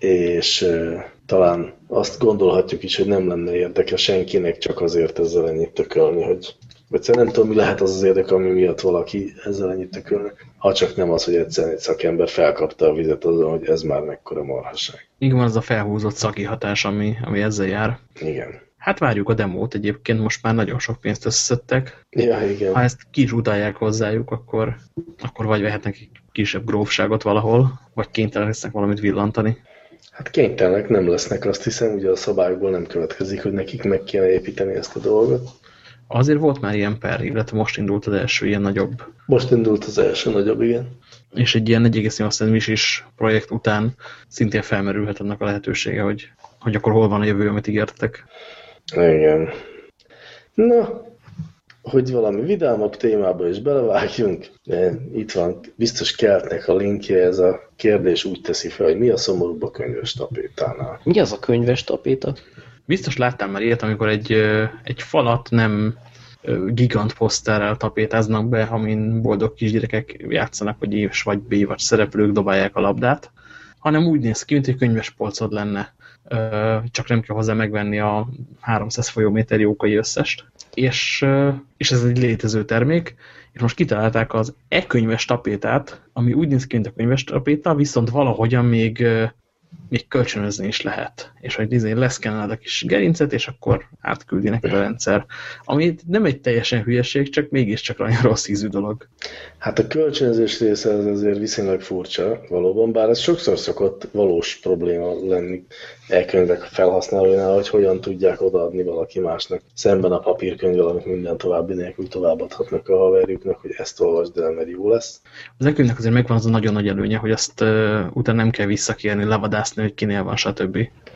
S4: És e, talán azt gondolhatjuk is, hogy nem lenne érdeke senkinek csak azért ezzel ennyit tökölni, hogy vagy nem tudom, mi lehet az az érdek, ami miatt valaki ezzel ennyit tökölne, ha csak nem az, hogy egyszerűen egy szakember felkapta a vizet azon, hogy ez már mekkora marhaság.
S1: Igen, van az a felhúzott szaki hatás, ami, ami ezzel jár.
S4: Igen.
S1: Hát várjuk a demót egyébként, most már nagyon sok pénzt összeszedtek.
S4: Ja, igen.
S1: Ha ezt ki is utálják hozzájuk, akkor, akkor vagy vehetnek egy kisebb grófságot valahol, vagy kénytelen lesznek valamit villantani.
S4: Hát kénytelenek nem lesznek, azt hiszem, ugye a szabályokból nem következik, hogy nekik meg kéne építeni ezt a dolgot.
S1: Azért volt már ilyen per, illetve most indult az első ilyen nagyobb.
S4: Most indult az első nagyobb, igen.
S1: És egy ilyen egy egész nyolc misis projekt után szintén felmerülhet annak a lehetősége, hogy, hogy akkor hol van a jövő, amit ígértek.
S4: Igen. Na, hogy valami vidámabb témába is belevágjunk. Itt van, biztos Keltnek a linkje, ez a kérdés úgy teszi fel, hogy mi a szomorúbb a könyves tapétánál.
S3: Mi az a könyves tapéta?
S1: Biztos láttam már ilyet, amikor egy, egy falat nem gigant poszterrel tapétáznak be, amin boldog kisgyerekek játszanak, vagy éves vagy B vagy szereplők dobálják a labdát, hanem úgy néz ki, mint egy könyves polcod lenne. Csak nem kell hozzá megvenni a háromszáz folyóméter jókai összest. És, és ez egy létező termék, és most kitalálták az e-könyves tapétát, ami úgy néz ki, mint a könyves tapéta, viszont valahogyan még, még kölcsönözni is lehet. És hogy izé leszkenneled a kis gerincet, és akkor átküldi neked a rendszer. Ami nem egy teljesen hülyeség, csak mégiscsak nagyon rossz ízű dolog.
S4: Hát a kölcsönözés része az azért viszonylag furcsa, valóban, bár ez sokszor szokott valós probléma lenni e-könyvek felhasználóinál, hogy hogyan tudják odaadni valaki másnak szemben a papírkönyvvel, amit minden további nélkül továbbadhatnak a haverjuknak, hogy ezt olvasd el, mert jó lesz.
S1: Az e-könyvnek azért megvan az a nagyon nagy előnye, hogy azt uh, utána nem kell visszakérni, levadászni, hogy kinél van, stb.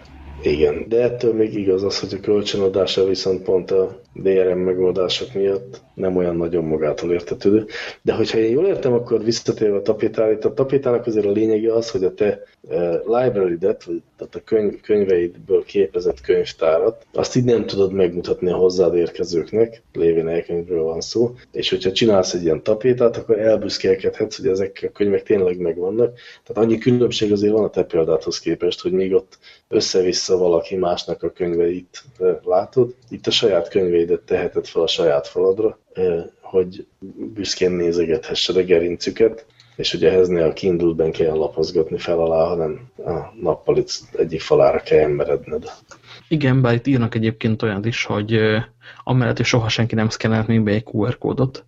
S4: Igen, de ettől még igaz az, hogy a kölcsönadása viszont pont a dé er em megoldások miatt nem olyan nagyon magától értetődő. De hogyha én jól értem, akkor visszatérve a tapétára, a tapétának azért a lényege az, hogy a te library-det, vagy tehát a könyv, könyveidből képezett könyvtárat, azt így nem tudod megmutatni a hozzád érkezőknek, lévén elkönyvről van szó, és hogyha csinálsz egy ilyen tapétát, akkor elbüszkélkedhetsz, hogy ezek a könyvek tényleg megvannak. Tehát annyi különbség azért van a te példádhoz képest, hogy még ott össze-vissza valaki másnak a könyveit látod, itt a saját könyveidet teheted fel a saját faladra, hogy büszkén nézegethessed a gerincüket, és hogy ehhez ne a Kindle-ben kell lapozgatni fel alá, hanem a nappalic egyik falára kell emberedned.
S1: Igen, bár itt írnak egyébként olyan is, hogy amellett, hogy soha senki nem szkennelt még be egy kú er kódot,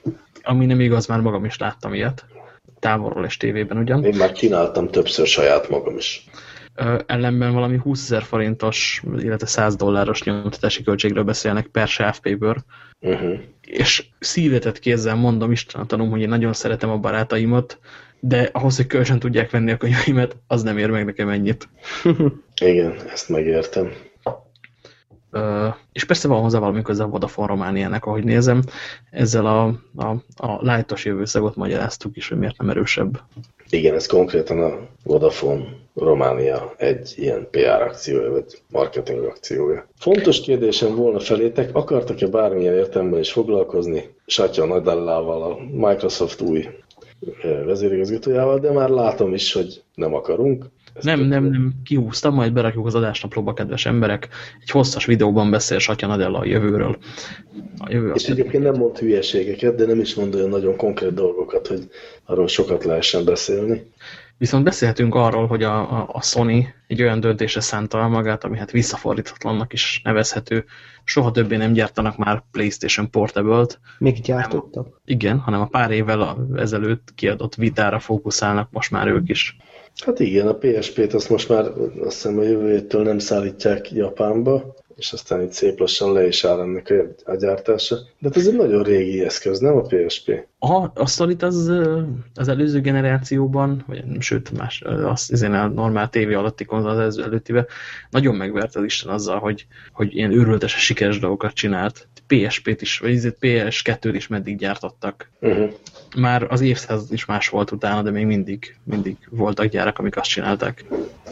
S1: ami nem igaz, már magam is láttam ilyet, távolról és tévében ugyan.
S4: Én már csináltam többször saját magam is.
S1: Ellenben valami húszezer forintos, illetve száz dolláros nyomtatási költségről beszélnek per sávpaper, uh-huh. És szívetett kézzel mondom, Istenem tanulom, hogy én nagyon szeretem a barátaimat, de ahhoz, hogy kölcsön tudják venni a könyveimet, az nem ér meg nekem ennyit.
S4: Igen, ezt megértem.
S1: És persze van hozzá valami köze a Vodafone Romániának, ahogy nézem. Ezzel a, a, a light-os jövőszagot magyaráztuk is, hogy miért nem erősebb.
S4: Igen, ez konkrétan a Vodafone Románia egy ilyen pé er akciója, vagy marketing akciója. Fontos kérdésem volna felétek, akartak-e bármilyen értelemben is foglalkozni Satya Nadellával, a Microsoft új vezérigazgatójával, de már látom is, hogy nem akarunk.
S1: Ezt nem, nem, nem, kihúztam, majd berakjuk az adásnaplóba, kedves emberek. Egy hosszas videóban beszél Satya Nadella a jövőről. A jövő
S4: és egyébként nem mond hülyeségeket, de nem is mond olyan nagyon konkrét dolgokat, hogy arról sokat lehessen beszélni.
S1: Viszont beszélhetünk arról, hogy a, a, a Sony egy olyan döntésre szánta magát, ami hát visszafordíthatatlannak is nevezhető. Soha többé nem gyártanak már PlayStation Portable-t.
S3: Még gyártottak?
S1: Nem, igen, hanem a pár évvel a, ezelőtt kiadott Vitára fókuszálnak most már ők is.
S4: Hát igen, a pé es pé-t azt most már azt hiszem a jövő héttől nem szállítják Japánba, és aztán itt szép lassan le is áll ennek a, a gyártása. De ez egy nagyon régi eszköz, nem a pé es pé?
S1: A, a Sony-t az, az előző generációban, vagy sőt, más, az izén a normál tévé alatti konzol az előttibe, nagyon megvert az Isten azzal, hogy, hogy ilyen őrültesen sikeres dolgokat csinált. pé es pét is, vagy pé es kettőt is meddig gyártottak. Uh-huh. Már az évszázad is más volt utána, de még mindig, mindig voltak gyárak, amik azt csinálták.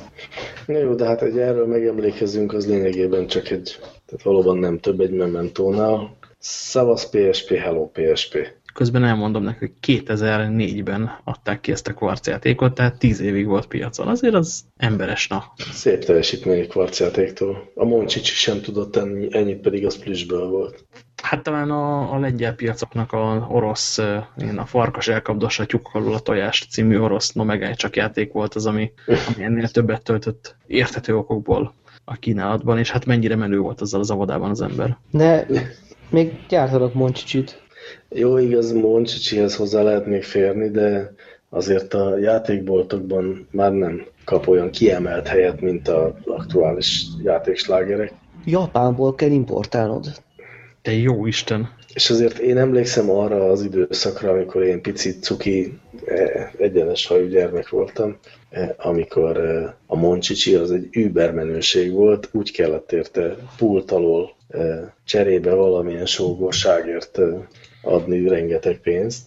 S4: Na jó, de hát hogy erről megemlékezünk, az lényegében csak egy, tehát valóban nem több egy mementónál. Szavasz pé es pé, hello pé es pé.
S1: Közben elmondom neki, hogy kétezer-négyben adták ki ezt a kvarcjátékot, tehát tíz évig volt piacon. Azért az emberes, na.
S4: Szép teljesítmény kvarcjátéktól. A Moncsicsi sem tudott ennyi, ennyit, pedig az plüssből volt.
S1: Hát talán a, a lengyel piacoknak a orosz, én a farkas elkapdossa tyúk alul a tojást című orosz nomegály csak játék volt az, ami, ami ennél többet töltött érthető okokból a kínálatban, és hát mennyire menő volt azzal az avodában az ember.
S3: De még gyártanak Moncsicsit.
S4: Jó, igaz, Moncsicsihez hozzá lehet még férni, de azért a játékboltokban már nem kap olyan kiemelt helyet, mint az aktuális játékslágerek.
S3: Japánból kell importálnod.
S1: Te jó Isten!
S4: És azért én emlékszem arra az időszakra, amikor én picit cuki, egyenes hajú gyermek voltam, amikor a Moncsicsi az egy übermenőség volt, úgy kellett érte pult alól cserébe valamilyen sógorságért adni rengeteg pénzt.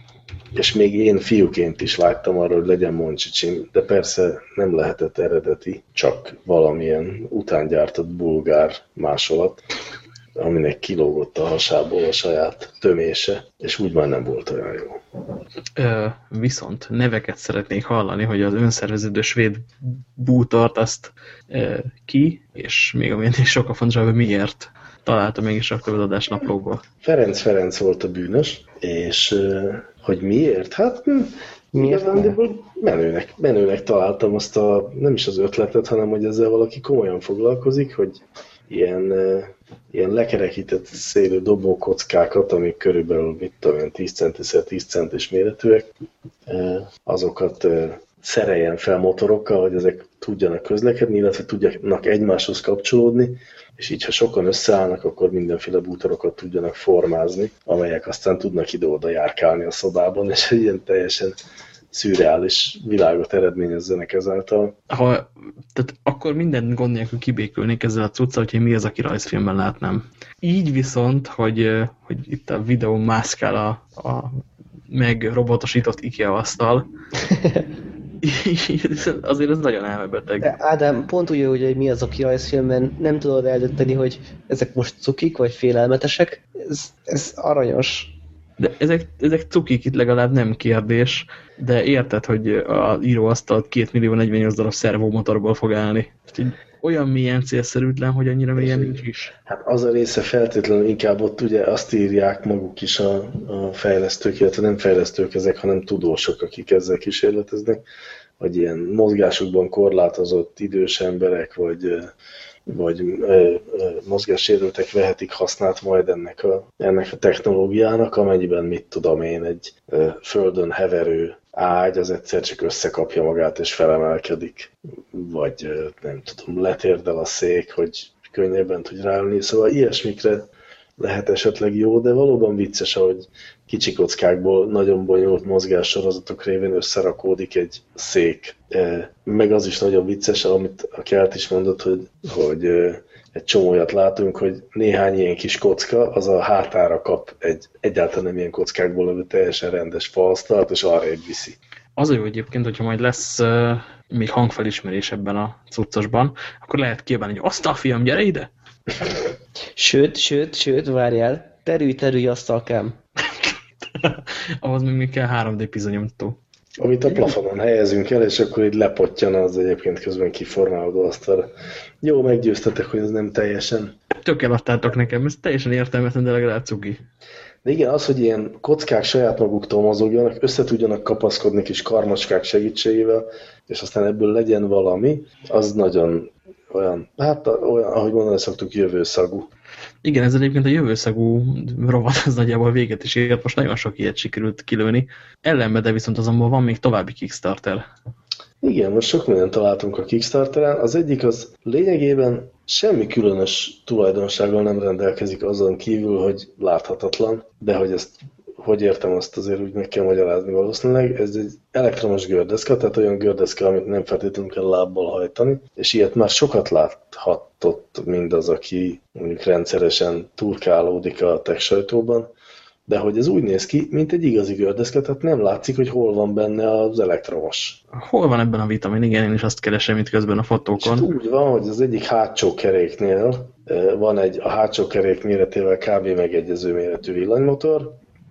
S4: És még én fiúként is vágytam arra, hogy legyen Moncsicsim, de persze nem lehetett eredeti, csak valamilyen utángyártott bulgár másolat, aminek kilógott a hasából a saját tömése, és úgy már nem volt olyan jó.
S1: Ö, viszont neveket szeretnék hallani, hogy az önszerveződő svéd bútort azt ö, ki, és még amilyen sokkal fontosabb, hogy miért találta mégis a adás naplókból.
S4: Ferenc Ferenc volt a bűnös, és ö, hogy miért? Hát miért? Menőnek, menőnek találtam azt a, nem is az ötletet, hanem hogy ezzel valaki komolyan foglalkozik, hogy ilyen, ilyen lekerekített szélű dobókockákat, amik körülbelül, mit tudom én, tíz centiszer tíz centis méretűek, azokat szereljen fel motorokkal, hogy ezek tudjanak közlekedni, illetve tudjanak egymáshoz kapcsolódni, és így, ha sokan összeállnak, akkor mindenféle bútorokat tudjanak formázni, amelyek aztán tudnak ide-oda járkálni a szobában, és ilyen teljesen szürreális világot eredményezzenek ezáltal.
S1: Ha, tehát akkor minden gond nélkül kibékülnék ezzel a cuccal, hogyha mi az, aki rajzfilmben látnám. Így viszont, hogy, hogy itt a videó mászkál a, a meg robotosított IKEA asztal, azért ez nagyon elmebeteg.
S3: De Ádám, pont úgy, hogy mi az, aki rajzfilmben nem tudod eldönteni, hogy ezek most cukik, vagy félelmetesek. Ez, ez aranyos.
S1: De ezek, ezek cukik, itt legalább nem kérdés, de érted, hogy az íróasztalt két millió negyvennyolc darab szervomotorból fog állni. Olyan mélyen célszerűtlen, hogy annyira mélyen nincs is.
S4: Hát az a része feltétlenül inkább ott ugye azt írják maguk is a, a fejlesztők, illetve nem fejlesztők ezek, hanem tudósok, akik ezzel kísérleteznek, hogy ilyen mozgásukban korlátozott idős emberek, vagy, vagy ö, ö, mozgássérültek vehetik hasznát majd ennek a, ennek a technológiának, amennyiben mit tudom én, egy ö, földön heverő ágy az egyszer csak összekapja magát és felemelkedik, vagy nem tudom, letérdel a szék, hogy könnyebben tud ráállni. Szóval ilyesmikre lehet esetleg jó, de valóban vicces, ahogy kicsi kockákból nagyon bonyolult mozgássorozatok révén összerakódik egy szék. Meg az is nagyon vicces, amit a Kelt is mondott, hogy, hogy egy csomó olyat látunk, hogy néhány ilyen kis kocka, az a hátára kap egy egyáltalán nem ilyen kockákból levő teljesen rendes faasztalt, és arrébb viszi.
S1: Az a jó egyébként, hogyha majd lesz uh, még hangfelismerés ebben a cuccosban, akkor lehet kiabálni, hogy asztal, fiam, gyere ide!
S3: Sőt, sőt, sőt, várjál, terülj, terülj, asztalkám.
S1: Ahhoz még, még kell három dé pizonyomtató.
S4: Amit a plafonon helyezünk el, és akkor így lepottyan az egyébként közben kiformálódó asztalra. Jó, meggyőztetek, hogy ez nem teljesen.
S1: Tök eladtátok nekem, ez teljesen értelmetlen, de legalább cuki.
S4: De igen, az, hogy ilyen kockák saját maguktól mozogjanak, össze tudjanak kapaszkodni kis karmacskák segítségével, és aztán ebből legyen valami, az nagyon olyan, hát olyan, ahogy mondani szoktuk, jövőszagú.
S1: Igen, ez egyébként a jövőszagú rovat az nagyjából véget is ért, most nagyon sok ilyet sikerült kilőni. Ellenben, de viszont azonban van még további Kickstarter.
S4: Igen, most sok mindent találtunk a Kickstarteren. Az egyik az lényegében semmi különös tulajdonsággal nem rendelkezik azon kívül, hogy láthatatlan, de hogy ezt hogy értem, azt azért úgy meg kell magyarázni valószínűleg. Ez egy elektromos gördeszka, tehát olyan gördeszka, amit nem feltétlenül kell lábbal hajtani, és ilyet már sokat láthatott mindaz, aki mondjuk rendszeresen turkálódik a tech sajtóban, de hogy ez úgy néz ki, mint egy igazi gördeszka, tehát nem látszik, hogy hol van benne az elektromos.
S1: Hol van ebben a vitamin? Igen, én is azt keresem itt közben a fotókon.
S4: És úgy van, hogy az egyik hátsó keréknél van egy a hátsó kerék méretével kb. Megegyező méretű villanymotor,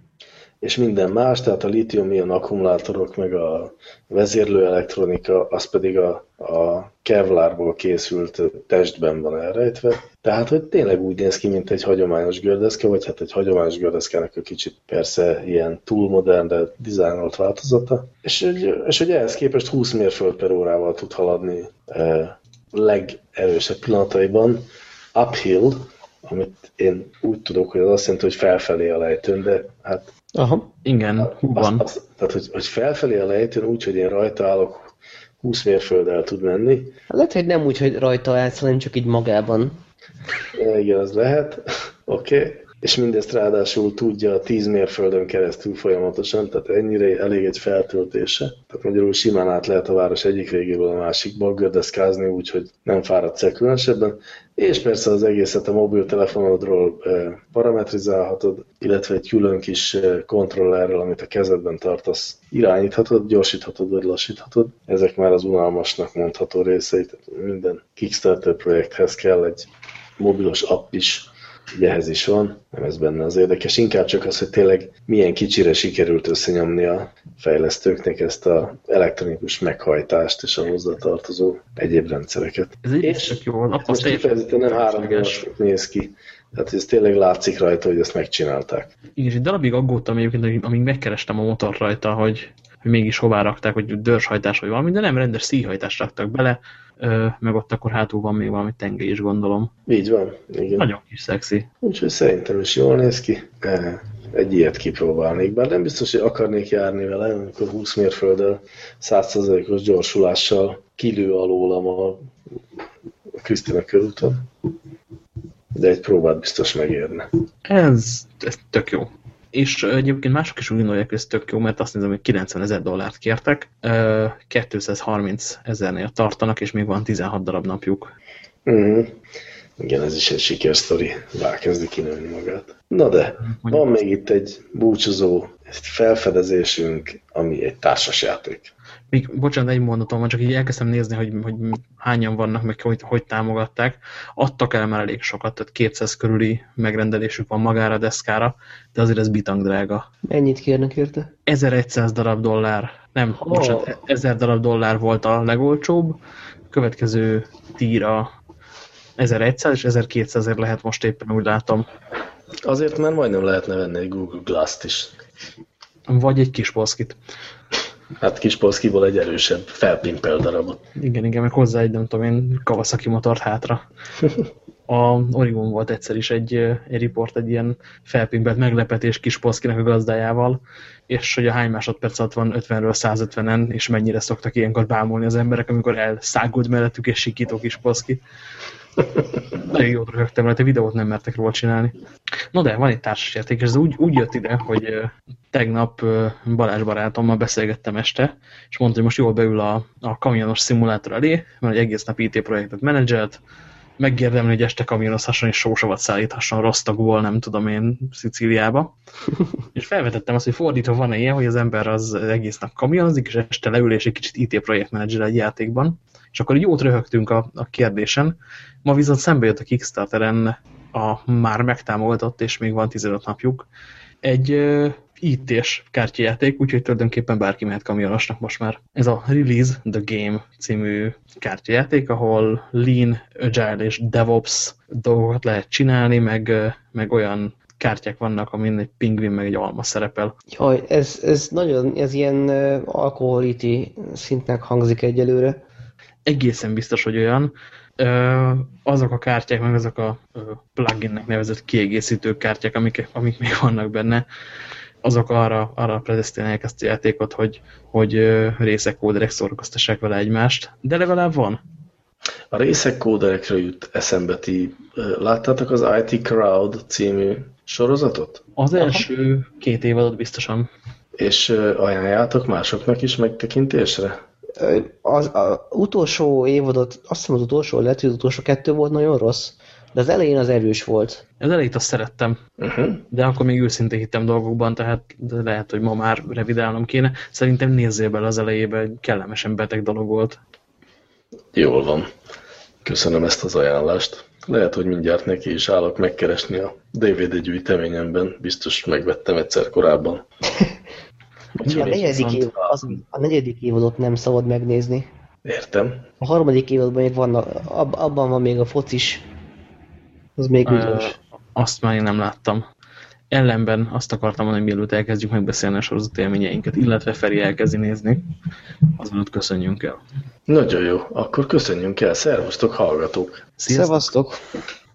S4: és minden más, tehát a lítium-ion akkumulátorok, meg a vezérlő elektronika, az pedig a, a kevlárból készült testben van elrejtve. Tehát, hogy tényleg úgy néz ki, mint egy hagyományos gördeszka, vagy hát egy hagyományos gördeszkának a kicsit persze ilyen túl modern, de dizájnolt változata. És, és hogy ehhez képest húsz mérföld per órával tud haladni eh, legerősebb pillanataiban uphill, amit én úgy tudok, hogy az azt jelenti, hogy felfelé a lejtőn, de hát
S1: aha, igen, húban.
S4: Az, az, tehát, hogy, hogy felfelé a lejtőn úgy, hogy én rajta állok, húsz mérfölddel tud menni.
S3: Lehet, hogy nem úgy, hogy rajta állsz, hanem csak így magában.
S4: Igen, az lehet. Oké. Okay. És mindezt ráadásul tudja a tíz mérföldön keresztül folyamatosan, tehát ennyire elég egy feltöltése. Tehát magyarul simán át lehet a város egyik végéből a másikba gördeszkázni, úgyhogy nem fáradsz el különösebben. És persze az egészet a mobiltelefonodról parametrizálhatod, illetve egy külön kis kontrollerrel, amit a kezedben tartasz, irányíthatod, gyorsíthatod vagy lassíthatod. Ezek már az unalmasnak mondható részei, tehát minden Kickstarter projekthez kell egy mobilos app is, ugye ehhez is van, nem ez benne az érdekes. Inkább csak az, hogy tényleg milyen kicsire sikerült összenyomni a fejlesztőknek ezt az elektronikus meghajtást és a hozzátartozó egyéb rendszereket.
S1: Ez egy és tök jó.
S4: Most kifejezetten nem három néz ki. Tehát ez tényleg látszik rajta, hogy ezt megcsinálták.
S1: Igen, és egy darabig aggódtam egyébként, amíg megkerestem a motor rajta, hogy, hogy mégis hová rakták, hogy dörshajtás vagy valami, de nem rendes szíjhajtást raktak bele, meg ott akkor hátul van még valami tengely is, gondolom.
S4: Így van, igen.
S1: Nagyon kis szexi.
S4: Úgyhogy szerintem is jól néz ki. Egy ilyet kipróbálnék, bár nem biztos, hogy akarnék járni vele, amikor húsz mérfölddel, száz százalékos gyorsulással kilő alólam a Krisztina körúton. De egy próbát biztos megérne.
S1: Ez, ez tök jó. És egyébként mások is úgy gondolják, hogy ez tök jó, mert azt nézem, hogy kilencvenezer dollárt kértek, kétszázharminc ezernél tartanak, és még van tizenhat darab napjuk.
S4: Mm. Igen, ez is egy sikersztori, bár kezdi kinőni magát. Na de, van még itt egy búcsúzó, egy felfedezésünk, ami egy társasjáték.
S1: Még, bocsánat, egy mondatom van, csak így elkezdtem nézni, hogy, hogy hányan vannak, meg hogy, hogy támogatták. Adtak el már elég sokat, tehát kétszáz körüli megrendelésük van magára a deszkára, de azért ez bitang drága.
S3: Mennyit kérnek érte?
S1: ezerszáz darab dollár, nem, oh. bocsánat, ezer darab dollár volt a legolcsóbb, a következő tíra ezerszáz és ezerkétszázért lehet most éppen, úgy látom.
S4: Azért már majdnem lehetne venni egy Google Glass-t is.
S1: Vagy egy kis polszkit.
S4: Hát kis polszkiból egy erősebb felpimpel darabot.
S1: Igen, igen, meg hozzá egy, nem tudom én, Kawasaki motort hátra. A Origon volt egyszer is egy, egy riport, egy ilyen felpimpelt meglepetés kis polszkinak a gazdájával, és hogy a hány másodperc alatt van ötvenről százötvenen, és mennyire szoktak ilyenkor bámulni az emberek, amikor elszágult mellettük és sikító kis polszki. Nagyon jót röhögtem, mert a videót nem mertek róla csinálni. No de, van egy társasjáték, és ez úgy, úgy jött ide, hogy tegnap Balázs barátommal beszélgettem este, és mondta, hogy most jól beül a, a kamionos szimulátor elé, mert egy egész nap i té projektet menedzselt, megérdemli, hogy este kamionozhasson és sósavat szállíthasson Rostokból, nem tudom én, Szicíliába. És felvetettem azt, hogy fordítva van-e ilyen, hogy az ember az egész nap kamionozik, és este leül és egy kicsit I T projektmenedzser egy játékban. És akkor jót röhögtünk a, a kérdésen. Ma viszont szembe jött a Kickstarteren a már megtámogatott, és még van tizenöt napjuk, egy uh, I T-s kártyajáték, úgyhogy tulajdonképpen bárki mehet kamionosnak most már. Ez a Release the Game című kártyajáték, ahol Lean, Agile és DevOps dolgokat lehet csinálni, meg, uh, meg olyan kártyák vannak, amin egy pingvin meg egy alma szerepel.
S5: Jaj, ez, ez nagyon, ez ilyen uh, alkoholiti szintnek hangzik egyelőre.
S1: Egészen biztos, hogy olyan. Ö, azok a kártyák, meg azok a ö, pluginnek nevezett kiegészítő kártyák, amik, amik még vannak benne, azok arra, arra predesztinálják ezt a játékot, hogy, hogy ö, részek, kóderek szórakoztassák vele egymást, de legalább van.
S4: A részek kóderekről jut eszembe, ti láttátok az I T Crowd című sorozatot?
S1: Az első Aha. két évadot biztosan.
S4: És ajánljátok másoknak is megtekintésre?
S5: Az, az utolsó évadot, azt hiszem az utolsó lett, hogy az utolsó kettő volt nagyon rossz, de az elején az erős volt.
S1: Az elejét azt szerettem, uh-huh. de akkor még őszintén hittem dolgokban, tehát lehet, hogy ma már revidálnom kéne. Szerintem nézzél bele az elejébe, kellemesen beteg dolog volt.
S4: Jól van. Köszönöm ezt az ajánlást. Lehet, hogy mindjárt neki is állok megkeresni a dé vé dé gyűjteményemben. Biztos megvettem egyszer korábban.
S5: A negyedik, év, az, a negyedik évadot nem szabad megnézni.
S4: Értem.
S5: A harmadik évadban még vannak, ab, abban van még a focis. Az még ügyes.
S1: Azt már én nem láttam. Ellenben azt akartam mondani, hogy mielőtt elkezdjük megbeszélni a sorozat élményeinket, illetve Feri elkezdi nézni, azonút köszönjünk el.
S4: Nagyon jó, akkor köszönjünk el. Szervusztok, hallgatók!
S5: Szevasztok!